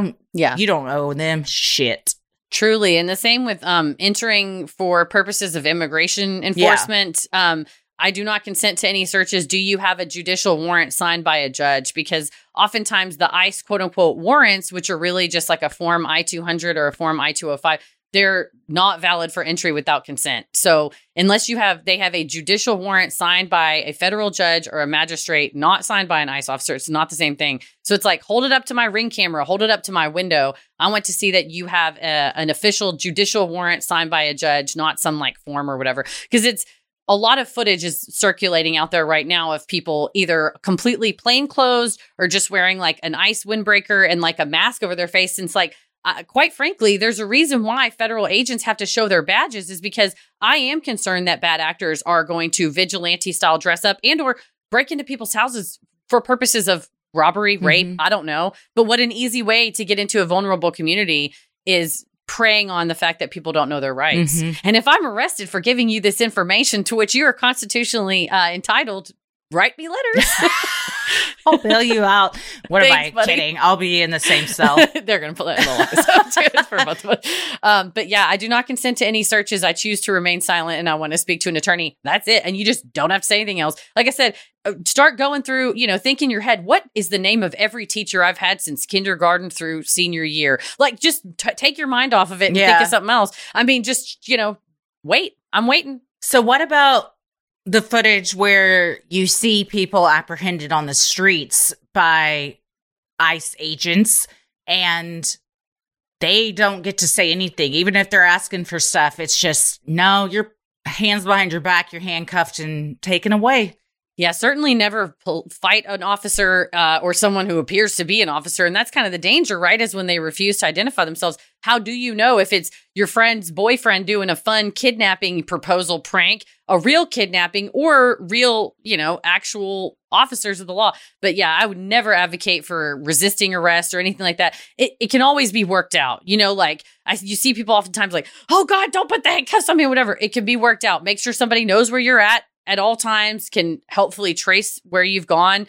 you don't owe them shit. Truly. And the same with entering for purposes of immigration enforcement. Yeah. I do not consent to any searches. Do you have a judicial warrant signed by a judge? Because oftentimes the ICE quote unquote warrants, which are really just like a form I-200 or a form I-205, they're not valid for entry without consent. So unless they have a judicial warrant signed by a federal judge or a magistrate, not signed by an ICE officer, it's not the same thing. So it's like, hold it up to my Ring camera, hold it up to my window. I want to see that you have an official judicial warrant signed by a judge, not some like form or whatever. Because a lot of footage is circulating out there right now of people either completely plainclothes or just wearing like an ICE windbreaker and like a mask over their face. And it's like, quite frankly, there's a reason why federal agents have to show their badges, is because I am concerned that bad actors are going to vigilante style dress up and or break into people's houses for purposes of robbery, rape. I don't know. But what an easy way to get into a vulnerable community is preying on the fact that people don't know their rights. And if I'm arrested for giving you this information to which you are constitutionally entitled, write me letters. I'll bail you out. What Thanks, am I kidding? I'll be in the same cell. They're going to put that in the episode for both of us. But yeah, I do not consent to any searches. I choose to remain silent and I want to speak to an attorney. That's it. And you just don't have to say anything else. Like I said, start going through, think in your head, what is the name of every teacher I've had since kindergarten through senior year? Like, just take your mind off of it and think of something else. I mean, just, wait. I'm waiting. So what about the footage where you see people apprehended on the streets by ICE agents and they don't get to say anything, even if they're asking for stuff? It's just, no, your hands behind your back, you're handcuffed and taken away. Yeah, certainly never fight an officer or someone who appears to be an officer. And that's kind of the danger, right? Is when they refuse to identify themselves. How do you know if it's your friend's boyfriend doing a fun kidnapping proposal prank, a real kidnapping, or real, actual officers of the law? But yeah, I would never advocate for resisting arrest or anything like that. It can always be worked out. You see people oftentimes like, oh God, don't put the handcuffs on me or whatever. It can be worked out. Make sure somebody knows where you're at all times, can helpfully trace where you've gone,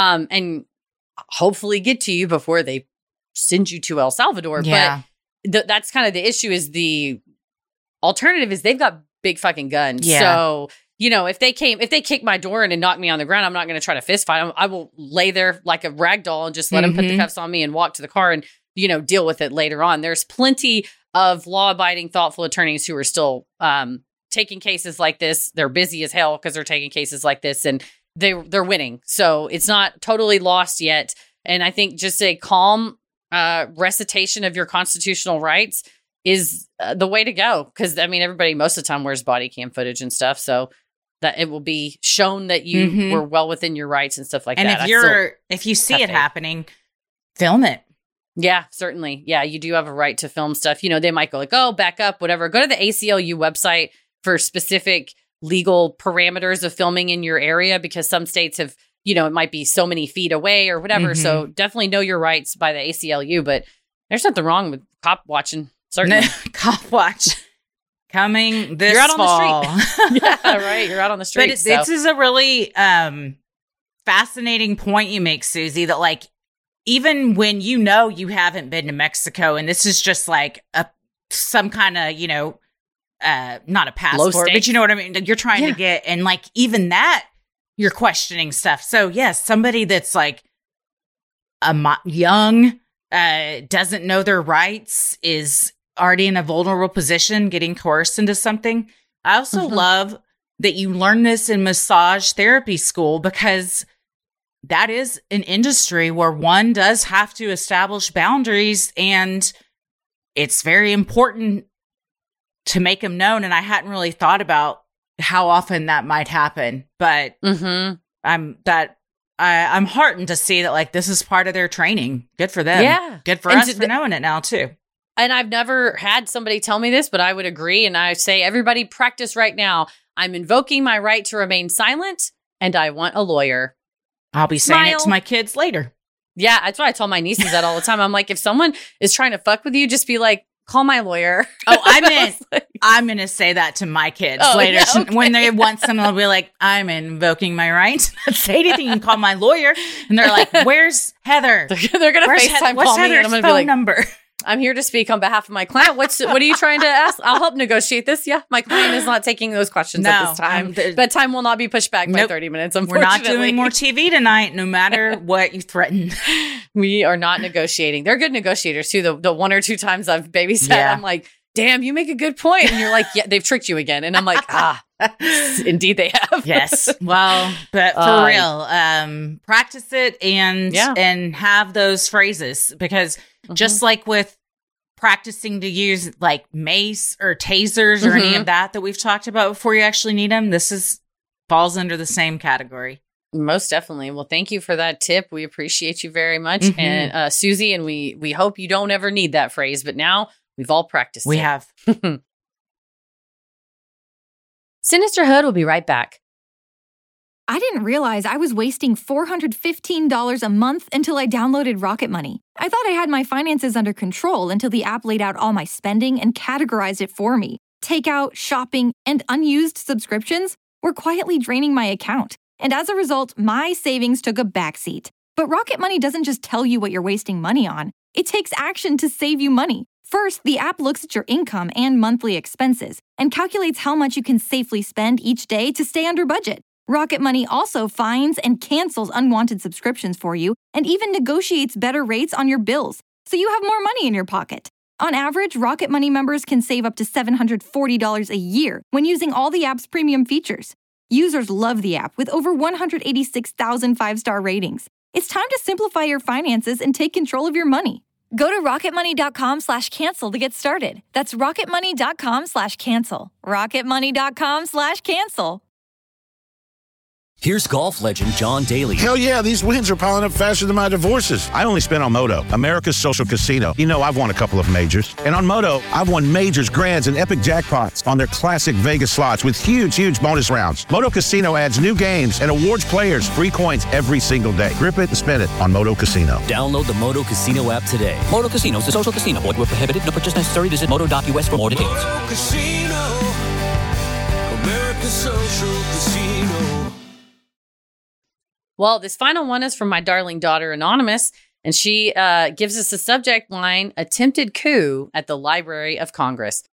and hopefully get to you before they send you to El Salvador. Yeah. But that's kind of the issue. Is the alternative is they've got big fucking guns. Yeah. So, if they kick my door in and knock me on the ground, I'm not going to try to fist fight them. I will lay there like a rag doll and just let them put the cuffs on me and walk to the car and, deal with it later on. There's plenty of law-abiding, thoughtful attorneys who are still, taking cases like this. They're busy as hell because they're taking cases like this and they're winning. So it's not totally lost yet. And I think just a calm recitation of your constitutional rights is the way to go. Because everybody most of the time wears body cam footage and stuff. So that it will be shown that you were well within your rights and stuff like that. And if you see it happening, film it. Yeah, certainly. Yeah, you do have a right to film stuff. They might go like, oh, back up, whatever. Go to the ACLU website for specific legal parameters of filming in your area, because some states have, it might be so many feet away or whatever. So definitely know your rights by the ACLU, but there's nothing wrong with cop watching. Certainly. Cop watch coming this You're out fall. On the street. Yeah, right. You're out on the street. But this is a really fascinating point you make, Susie, that like, even when you haven't been to Mexico and this is just like some kind of, not a passport, but you know what I mean? You're trying to get, and like, even that, you're questioning stuff. So yes, somebody that's like young, doesn't know their rights, is already in a vulnerable position, getting coerced into something. I also love that you learn this in massage therapy school, because that is an industry where one does have to establish boundaries, and it's very important to make them known. And I hadn't really thought about how often that might happen, but I'm heartened to see that, like, this is part of their training. Good for them. Yeah. Good for us for knowing it now too. And I've never had somebody tell me this, but I would agree. And I say, everybody practice right now. I'm invoking my right to remain silent, and I want a lawyer. I'll be saying it to my kids later. Yeah, that's why I tell my nieces that all the time. I'm like, if someone is trying to fuck with you, just be like, call my lawyer. Oh, I'm going to say that to my kids later. Yeah, okay. When they want something, they'll be like, I'm invoking my right to say anything. You can call my lawyer. And they're like, where's Heather? They're going to FaceTime call me. And I'm going to be like, number? I'm here to speak on behalf of my client. What are you trying to ask? I'll help negotiate this. Yeah, my client is not taking those questions at this time. Bedtime will not be pushed back by 30 minutes, unfortunately. We're not doing more TV tonight, no matter what you threaten. We are not negotiating. They're good negotiators, too. The one or two times I've babysat, I'm like, damn, you make a good point. And you're like, yeah, they've tricked you again. And I'm like, indeed they have. Yes. Well, but for real, practice it and have those phrases, because just like with practicing to use like mace or tasers or any of that we've talked about before you actually need them, this falls under the same category. Most definitely. Well, thank you for that tip. We appreciate you very much. And Susie, and we hope you don't ever need that phrase, but now we've all practiced We it. have. Sinisterhood will be right back. I didn't realize I was wasting $415 a month until I downloaded Rocket Money. I thought I had my finances under control until the app laid out all my spending and categorized it for me. Takeout, shopping, and unused subscriptions were quietly draining my account. And as a result, my savings took a backseat. But Rocket Money doesn't just tell you what you're wasting money on. It takes action to save you money. First, the app looks at your income and monthly expenses and calculates how much you can safely spend each day to stay under budget. Rocket Money also finds and cancels unwanted subscriptions for you and even negotiates better rates on your bills, so you have more money in your pocket. On average, Rocket Money members can save up to $740 a year when using all the app's premium features. Users love the app with over 186,000 five-star ratings. It's time to simplify your finances and take control of your money. Go to rocketmoney.com/cancel to get started. That's rocketmoney.com/cancel. rocketmoney.com/cancel. Here's golf legend John Daly. Hell yeah, these wins are piling up faster than my divorces. I only spent on Moto, America's social casino. You know, I've won a couple of majors. And on Moto, I've won majors, grands, and epic jackpots on their classic Vegas slots with huge bonus rounds. Moto Casino adds new games and awards players free coins every single day. Grip it and spin it on Moto Casino. Download the Moto Casino app today. Moto Casino is a social casino. Void where prohibited. No purchase necessary. Visit moto.us for more details. Moto Casino, America's social casino. Well, this final one is from my darling daughter, Anonymous, and she gives us a subject line, attempted coup at the Library of Congress.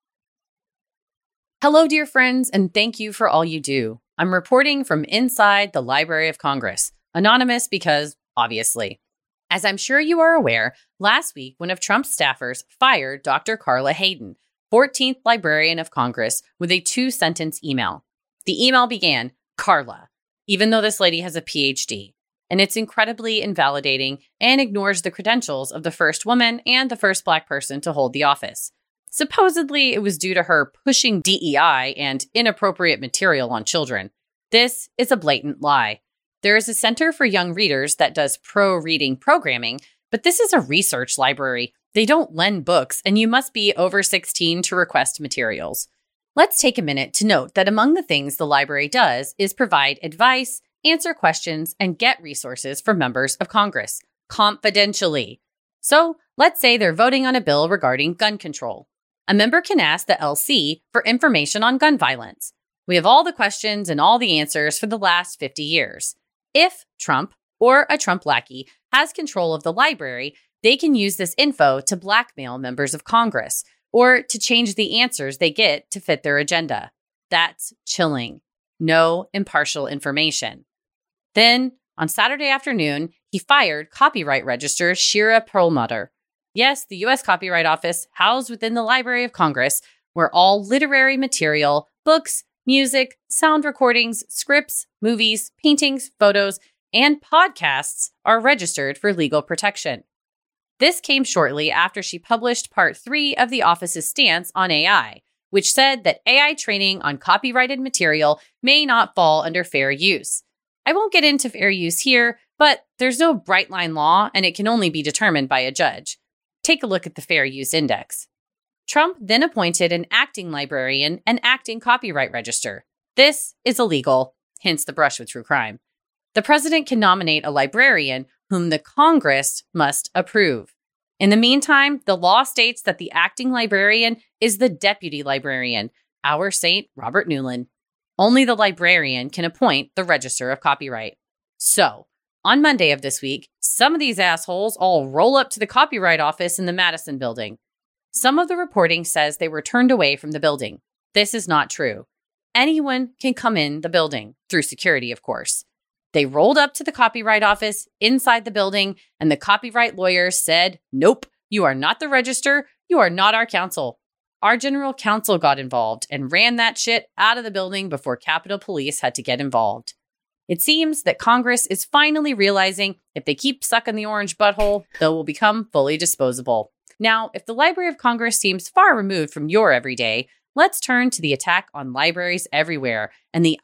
Hello, dear friends, and thank you for all you do. I'm reporting from inside the Library of Congress. Anonymous because, obviously. As I'm sure you are aware, last week, one of Trump's staffers fired Dr. Carla Hayden, 14th Librarian of Congress, with a 2-sentence email. The email began, Carla, even though this lady has a PhD, and it's incredibly invalidating and ignores the credentials of the first woman and the first Black person to hold the office. Supposedly, it was due to her pushing DEI and inappropriate material on children. This is a blatant lie. There is a Center for Young Readers that does pro-reading programming, but this is a research library. They don't lend books, and you must be over 16 to request materials. Let's take a minute to note that among the things the library does is provide advice, answer questions, and get resources for members of Congress, confidentially. So, let's say they're voting on a bill regarding gun control. A member can ask the LC for information on gun violence. We have all the questions and all the answers for the last 50 years. If Trump, or a Trump lackey, has control of the library, they can use this info to blackmail members of Congress, or to change the answers they get to fit their agenda. That's chilling. No impartial information. Then, on Saturday afternoon, he fired copyright registrar Shira Perlmutter. Yes, the U.S. Copyright Office, housed within the Library of Congress, where all literary material, books, music, sound recordings, scripts, movies, paintings, photos, and podcasts are registered for legal protection. This came shortly after she published Part 3 of the office's stance on AI, which said that AI training on copyrighted material may not fall under fair use. I won't get into fair use here, but there's no bright line law and it can only be determined by a judge. Take a look at the Fair Use Index. Trump then appointed an acting librarian and acting copyright registrar. This is illegal, hence the brush with true crime. The president can nominate a librarian whom the Congress must approve. In the meantime, the law states that the acting librarian is the deputy librarian, our Saint Robert Newland. Only the librarian can appoint the Register of Copyright. So, on Monday of this week, some of these assholes all roll up to the Copyright Office in the Madison building. Some of the reporting says they were turned away from the building. This is not true. Anyone can come in the building, through security, of course. They rolled up to the Copyright Office inside the building, and the copyright lawyers said, "Nope, you are not the register. You are not our counsel." Our general counsel got involved and ran that shit out of the building before Capitol Police had to get involved. It seems that Congress is finally realizing if they keep sucking the orange butthole, they will become fully disposable. Now, if the Library of Congress seems far removed from your everyday, let's turn to the attack on libraries everywhere and the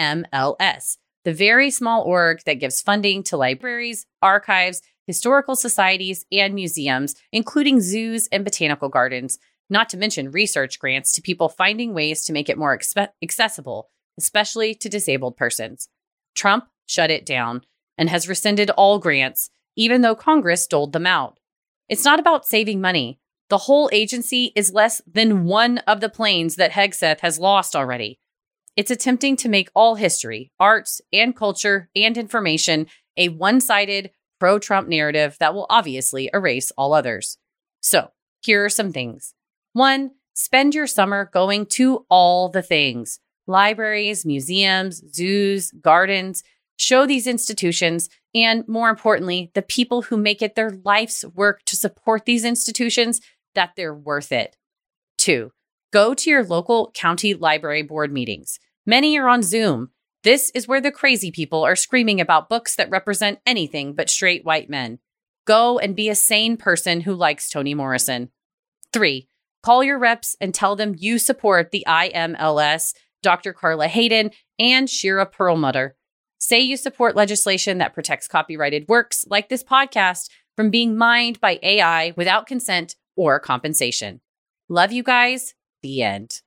IMLS, the very small org that gives funding to libraries, archives, historical societies, and museums, including zoos and botanical gardens, not to mention research grants to people finding ways to make it more accessible, especially to disabled persons. Trump shut it down and has rescinded all grants, even though Congress doled them out. It's not about saving money. The whole agency is less than one of the planes that Hegseth has lost already. It's attempting to make all history, arts, and culture and information a one-sided, pro-Trump narrative that will obviously erase all others. So, here are some things. 1, spend your summer going to all the things. Libraries, museums, zoos, gardens. Show these institutions and, more importantly, the people who make it their life's work to support these institutions that they're worth it. 2, go to your local county library board meetings. Many are on Zoom. This is where the crazy people are screaming about books that represent anything but straight white men. Go and be a sane person who likes Toni Morrison. 3, call your reps and tell them you support the IMLS, Dr. Carla Hayden, and Shira Perlmutter. Say you support legislation that protects copyrighted works like this podcast from being mined by AI without consent or compensation. Love you guys. The end.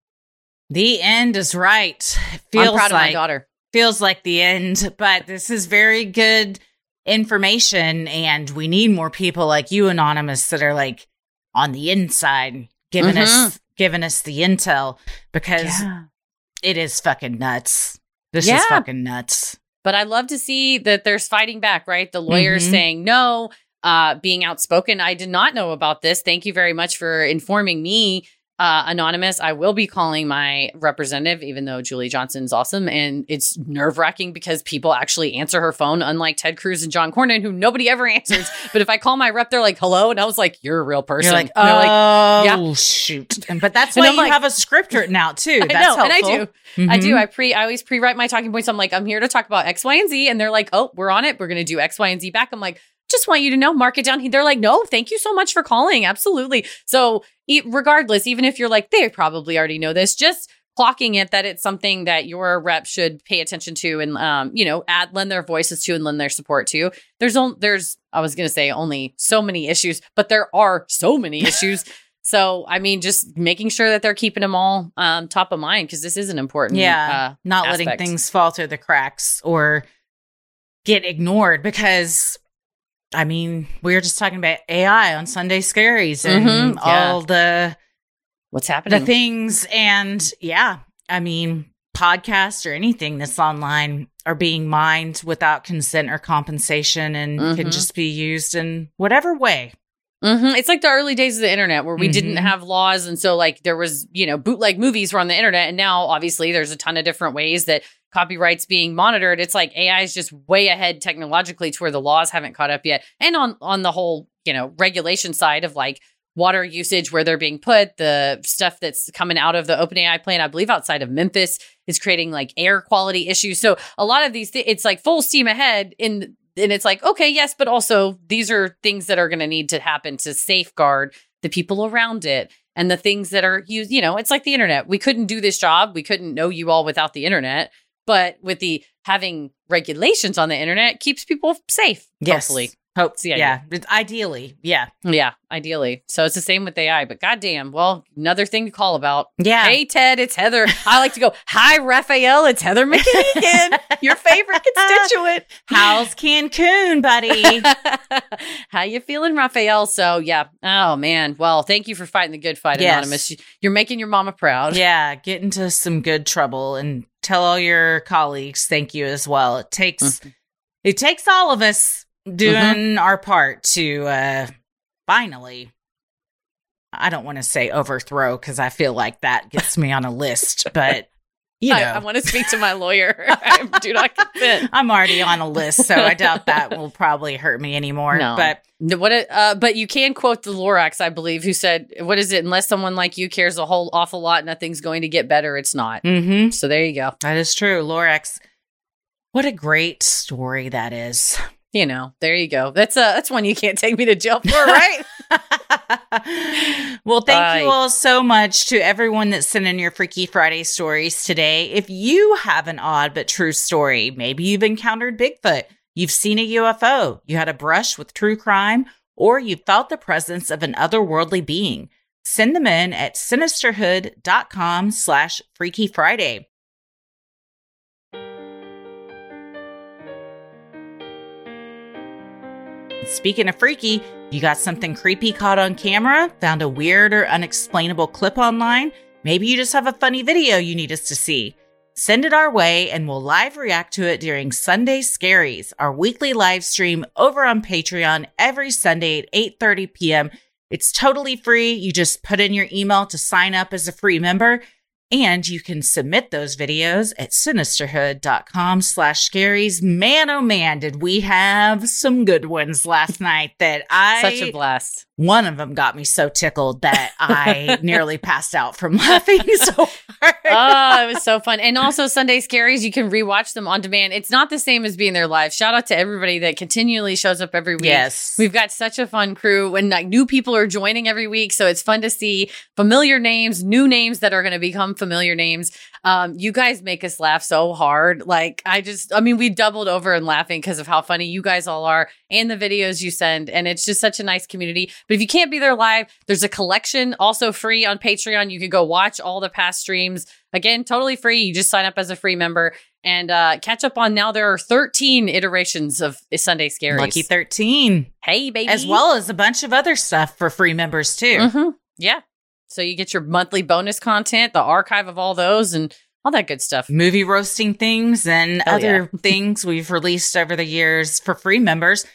The end is right. I'm proud of my daughter. Feels like the end, but this is very good information, and we need more people like you, Anonymous, that are like on the inside giving us the intel, because it is fucking nuts. This is fucking nuts. But I love to see that there's fighting back, right? The lawyers saying no, being outspoken. I did not know about this. Thank you very much for informing me, Anonymous. I will be calling my representative, even though Julie Johnson's awesome. And it's nerve-wracking because people actually answer her phone, unlike Ted Cruz and John Cornyn, who nobody ever answers. But if I call my rep, they're like, hello. And I was like, you're a real person. You're like, oh, shoot. But that's why you have a script written out, too. That's helpful. And I do. I do. I always pre-write my talking points. I'm like, I'm here to talk about X, Y, and Z. And they're like, oh, we're on it. We're going to do X, Y, and Z back. I'm like, just want you to know, mark it down. They're like, no, thank you so much for calling. Absolutely. So regardless, even if you're like, they probably already know this, just clocking it that it's something that your rep should pay attention to and, lend their voices to and lend their support to. There's I was going to say only so many issues, but there are so many issues. So, I mean, just making sure that they're keeping them all top of mind, because this is an important not aspect. letting things fall through the cracks or get ignored, because I mean, we were just talking about AI on Sunday Scaries and all the what's happening, the things. And I mean, podcasts or anything that's online are being mined without consent or compensation and can just be used in whatever way. It's like the early days of the internet where we didn't have laws. And so like there was, bootleg movies were on the internet. And now obviously there's a ton of different ways that copyright's being monitored. It's like AI is just way ahead technologically to where the laws haven't caught up yet. And on the whole, regulation side of like water usage, where they're being put, the stuff that's coming out of the OpenAI plant, I believe outside of Memphis, is creating like air quality issues. So a lot of these, it's like full steam ahead and it's like, okay, yes, but also these are things that are going to need to happen to safeguard the people around it and the things that are used. It's like the internet. We couldn't do this job. We couldn't know you all without the internet. But with the having regulations on the internet keeps people safe. Yes. Hopefully. Yeah. Ideally. Yeah. Yeah. Ideally. So it's the same with AI, but goddamn. Well, another thing to call about. Yeah. Hey, Ted, it's Heather. I like to go, hi, Raphael. It's Heather McKeegan, your favorite constituent. How's Cancun, buddy? How you feeling, Raphael? So yeah. Oh man. Well, thank you for fighting the good fight, Anonymous. You're making your mama proud. Yeah. Get into some good trouble and tell all your colleagues thank you as well. It takes all of us doing our part to finally, I don't want to say overthrow because I feel like that gets me on a list, but I want to speak to my lawyer. I do not consent. I'm already on a list, so I doubt that will probably hurt me anymore. No. But you can quote the Lorax, I believe, who said, what is it? Unless someone like you cares a whole awful lot, nothing's going to get better. It's not. So there you go. That is true. Lorax. What a great story that is. There you go. That's one you can't take me to jail for, right? Well, thank you all so much to everyone that sent in your Freaky Friday stories today. If you have an odd but true story, maybe you've encountered Bigfoot, you've seen a UFO, you had a brush with true crime, or you felt the presence of an otherworldly being, send them in at sinisterhood.com/Freaky Friday. Speaking of freaky, you got something creepy caught on camera, found a weird or unexplainable clip online, maybe you just have a funny video you need us to see. Send it our way and we'll live react to it during Sunday Scaries, our weekly live stream over on Patreon every Sunday at 8:30 p.m. It's totally free. You just put in your email to sign up as a free member. And you can submit those videos at sinisterhood.com/scaries. Man, oh man, did we have some good ones last night that such a blast. One of them got me so tickled that I nearly passed out from laughing so hard. Oh, it was so fun. And also Sunday Scaries, you can rewatch them on demand. It's not the same as being there live. Shout out to everybody that continually shows up every week. Yes. We've got such a fun crew and like new people are joining every week. So it's fun to see familiar names, new names that are going to become familiar names. You guys make us laugh so hard. Like we doubled over in laughing because of how funny you guys all are and the videos you send. And it's just such a nice community. But if you can't be there live, there's a collection also free on Patreon. You can go watch all the past streams. Again, totally free. You just sign up as a free member and catch up on now. There are 13 iterations of Sunday Scaries. Lucky 13. Hey, baby. As well as a bunch of other stuff for free members too. Yeah. So you get your monthly bonus content, the archive of all those and all that good stuff. Movie roasting things and other things we've released over the years for free members.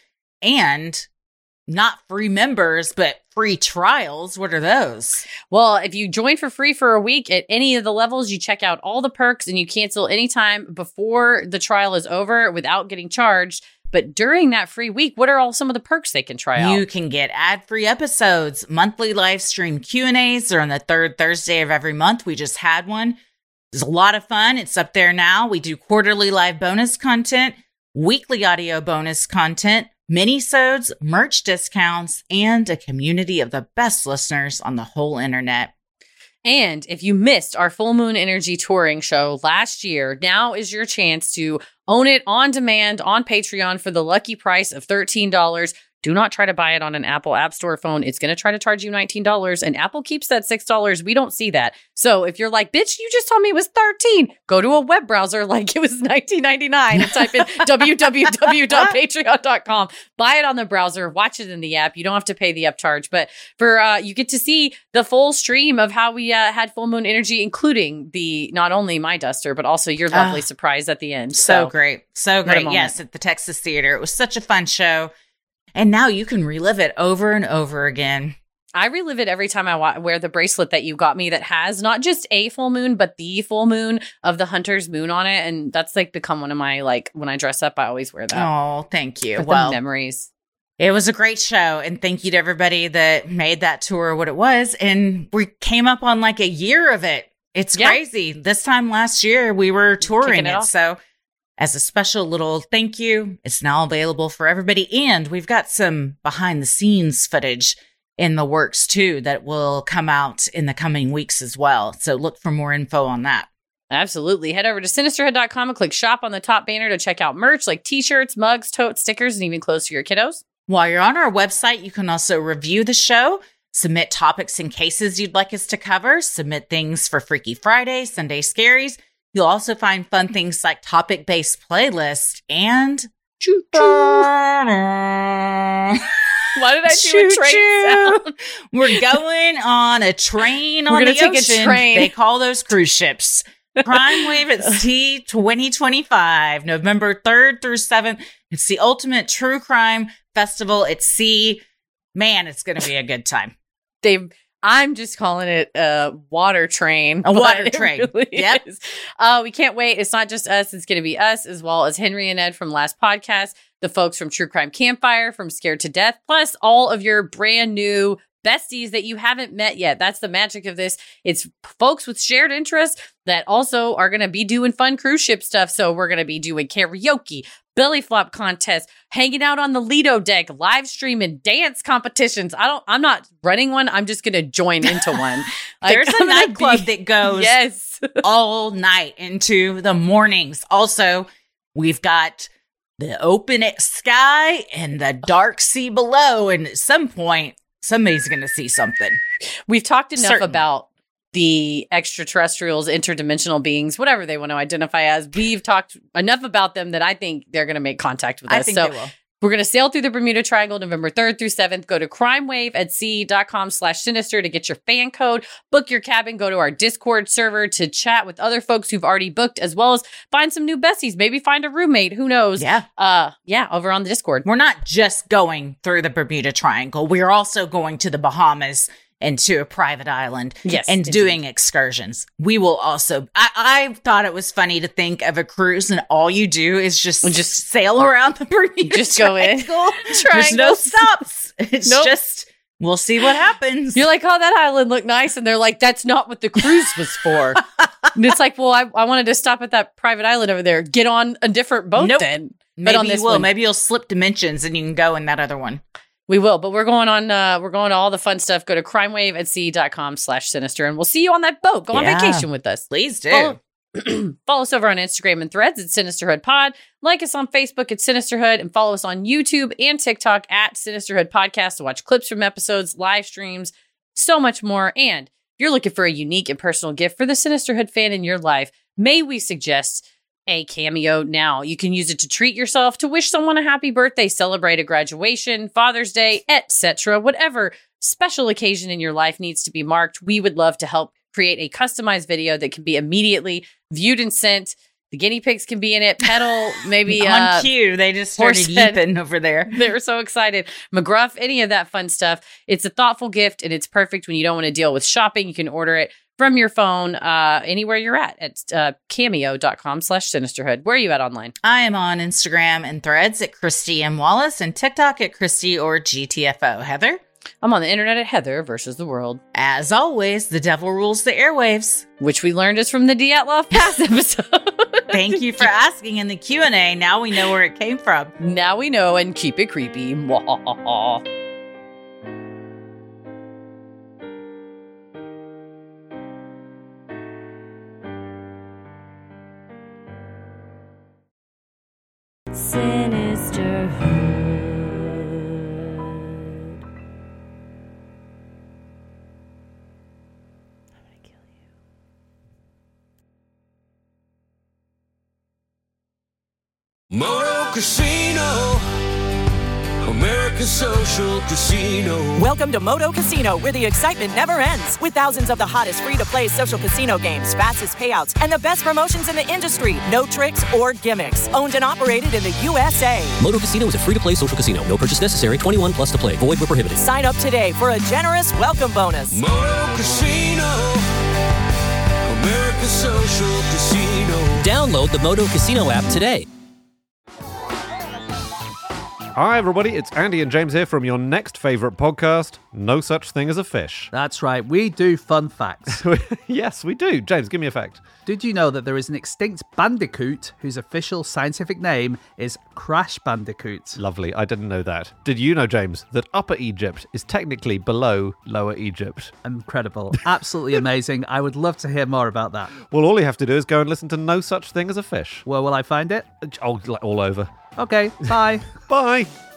And not free members, but free trials. What are those? Well, if you join for free for a week at any of the levels, you check out all the perks and you cancel anytime before the trial is over without getting charged. But during that free week, what are all some of the perks they can try out? You can get ad-free episodes, monthly live stream Q&As. They're on the third Thursday of every month. We just had one. It's a lot of fun. It's up there now. We do quarterly live bonus content, weekly audio bonus content, mini-sodes, merch discounts, and a community of the best listeners on the whole internet. And if you missed our Full Moon Energy touring show last year, now is your chance to own it on demand on Patreon for the lucky price of $13. Do not try to buy it on an Apple App Store phone. It's going to try to charge you $19, and Apple keeps that $6. We don't see that. So if you're like, bitch, you just told me it was $13, go to a web browser like it was $19.99 and type in www.patreon.com. Buy it on the browser, watch it in the app. You don't have to pay the upcharge, but for you get to see the full stream of how we had Full Moon Energy, including not only my duster, but also your lovely surprise at the end. So great. So great. Yes, at the Texas Theater. It was such a fun show. And now you can relive it over and over again. I relive it every time I wear the bracelet that you got me that has not just a full moon, but the full moon of the hunter's moon on it. And that's like become one of my, like, when I dress up, I always wear that. Oh, thank you. For the memories. It was a great show. And thank you to everybody that made that tour what it was. And we came up on like a year of it. It's crazy. This time last year, we were touring it. So as a special little thank you, it's now available for everybody. And we've got some behind the scenes footage in the works too that will come out in the coming weeks as well. So look for more info on that. Absolutely. Head over to sinisterhood.com and click shop on the top banner to check out merch like t-shirts, mugs, totes, stickers, and even clothes for your kiddos. While you're on our website, you can also review the show, submit topics and cases you'd like us to cover, submit things for Freaky Friday, Sunday Scaries. You'll also find fun things like topic-based playlists and Why did I do a train sound? We're going on a train on the ocean. Take a train. They call those cruise ships. Crime Wave at Sea 2025, November 3rd through 7th. It's the ultimate true crime festival at sea. Man, it's going to be a good time. I'm just calling it a water train. A water train. Really yep. Is. We can't wait. It's not just us. It's going to be us as well as Henry and Ed from last podcast, the folks from True Crime Campfire, from Scared to Death, plus all of your brand new besties that you haven't met yet. That's the magic of this. It's folks with shared interests that also are going to be doing fun cruise ship stuff. So we're going to be doing karaoke, belly flop contests, hanging out on the Lido deck, live streaming dance competitions. I'm not running one. I'm just going to join into one. There's a nightclub that goes all night into the mornings. Also, we've got the open sky and the dark sea below. And at some point, somebody's going to see something. We've talked enough about the extraterrestrials, interdimensional beings, whatever they want to identify as. We've talked enough about them that I think they're going to make contact with us. I think they will. We're going to sail through the Bermuda Triangle November 3rd through 7th. Go to crimewaveatsea.com/sinister to get your fan code, book your cabin, go to our Discord server to chat with other folks who've already booked, as well as find some new besties, maybe find a roommate. Who knows? Yeah. Over on the Discord. We're not just going through the Bermuda Triangle. We're also going to the Bahamas and to a private island and doing excursions. We will also, I thought it was funny to think of a cruise and all you do is just sail around the Bermuda just Triangle. Go in. There's no stops. It's just, we'll see what happens. You're like, oh, that island looked nice. And they're like, that's not what the cruise was for. And it's like, well, I wanted to stop at that private island over there. Get on a different boat then. Maybe on this you will. one. Maybe you'll slip dimensions and you can go in that other one. We will, but we're going to all the fun stuff. Go to crimewaveatsea.com/sinister and we'll see you on that boat. Go on vacation with us. Please do. Follow us over on Instagram and Threads at Sinisterhood Pod. Like us on Facebook at Sinisterhood and follow us on YouTube and TikTok at Sinisterhood Podcast to watch clips from episodes, live streams, so much more. And if you're looking for a unique and personal gift for the Sinisterhood fan in your life, may we suggest a Cameo now. You can use it to treat yourself, to wish someone a happy birthday, celebrate a graduation, Father's Day, etc. Whatever special occasion in your life needs to be marked, we would love to help create a customized video that can be immediately viewed and sent. The guinea pigs can be in it. Pedal, maybe on cue. They just started yeeping over there. They were so excited. McGruff, any of that fun stuff. It's a thoughtful gift and it's perfect when you don't want to deal with shopping. You can order it from your phone anywhere you're at cameo.com/sinisterhood. Where are you at online? I am on Instagram and Threads at Christy M. Wallace and TikTok at Christy or GTFO. Heather? I'm on the internet at Heather versus the world. As always, the devil rules the airwaves. Which we learned is from the Dyatlov Pass episode. Thank you for asking in the Q&A. Now we know where it came from. Now we know, and keep it creepy. Mwah. Moto Casino, America. America's Social Casino. Welcome to Moto Casino, where the excitement never ends. With thousands of the hottest free-to-play social casino games, fastest payouts, and the best promotions in the industry. No tricks or gimmicks. Owned and operated in the USA. Moto Casino is a free-to-play social casino. No purchase necessary. 21 plus to play. Void where prohibited. Sign up today for a generous welcome bonus. Moto Casino. America's Social Casino. Download the Moto Casino app today. Hi everybody, it's Andy and James here from your next favourite podcast, No Such Thing as a Fish. That's right, we do fun facts. Yes, we do. James, give me a fact. Did you know that there is an extinct bandicoot whose official scientific name is Crash Bandicoot? Lovely, I didn't know that. Did you know, James, that Upper Egypt is technically below Lower Egypt? Incredible. Absolutely amazing. I would love to hear more about that. Well, all you have to do is go and listen to No Such Thing as a Fish. Where will I find it? Oh, all over. Okay, bye. Bye.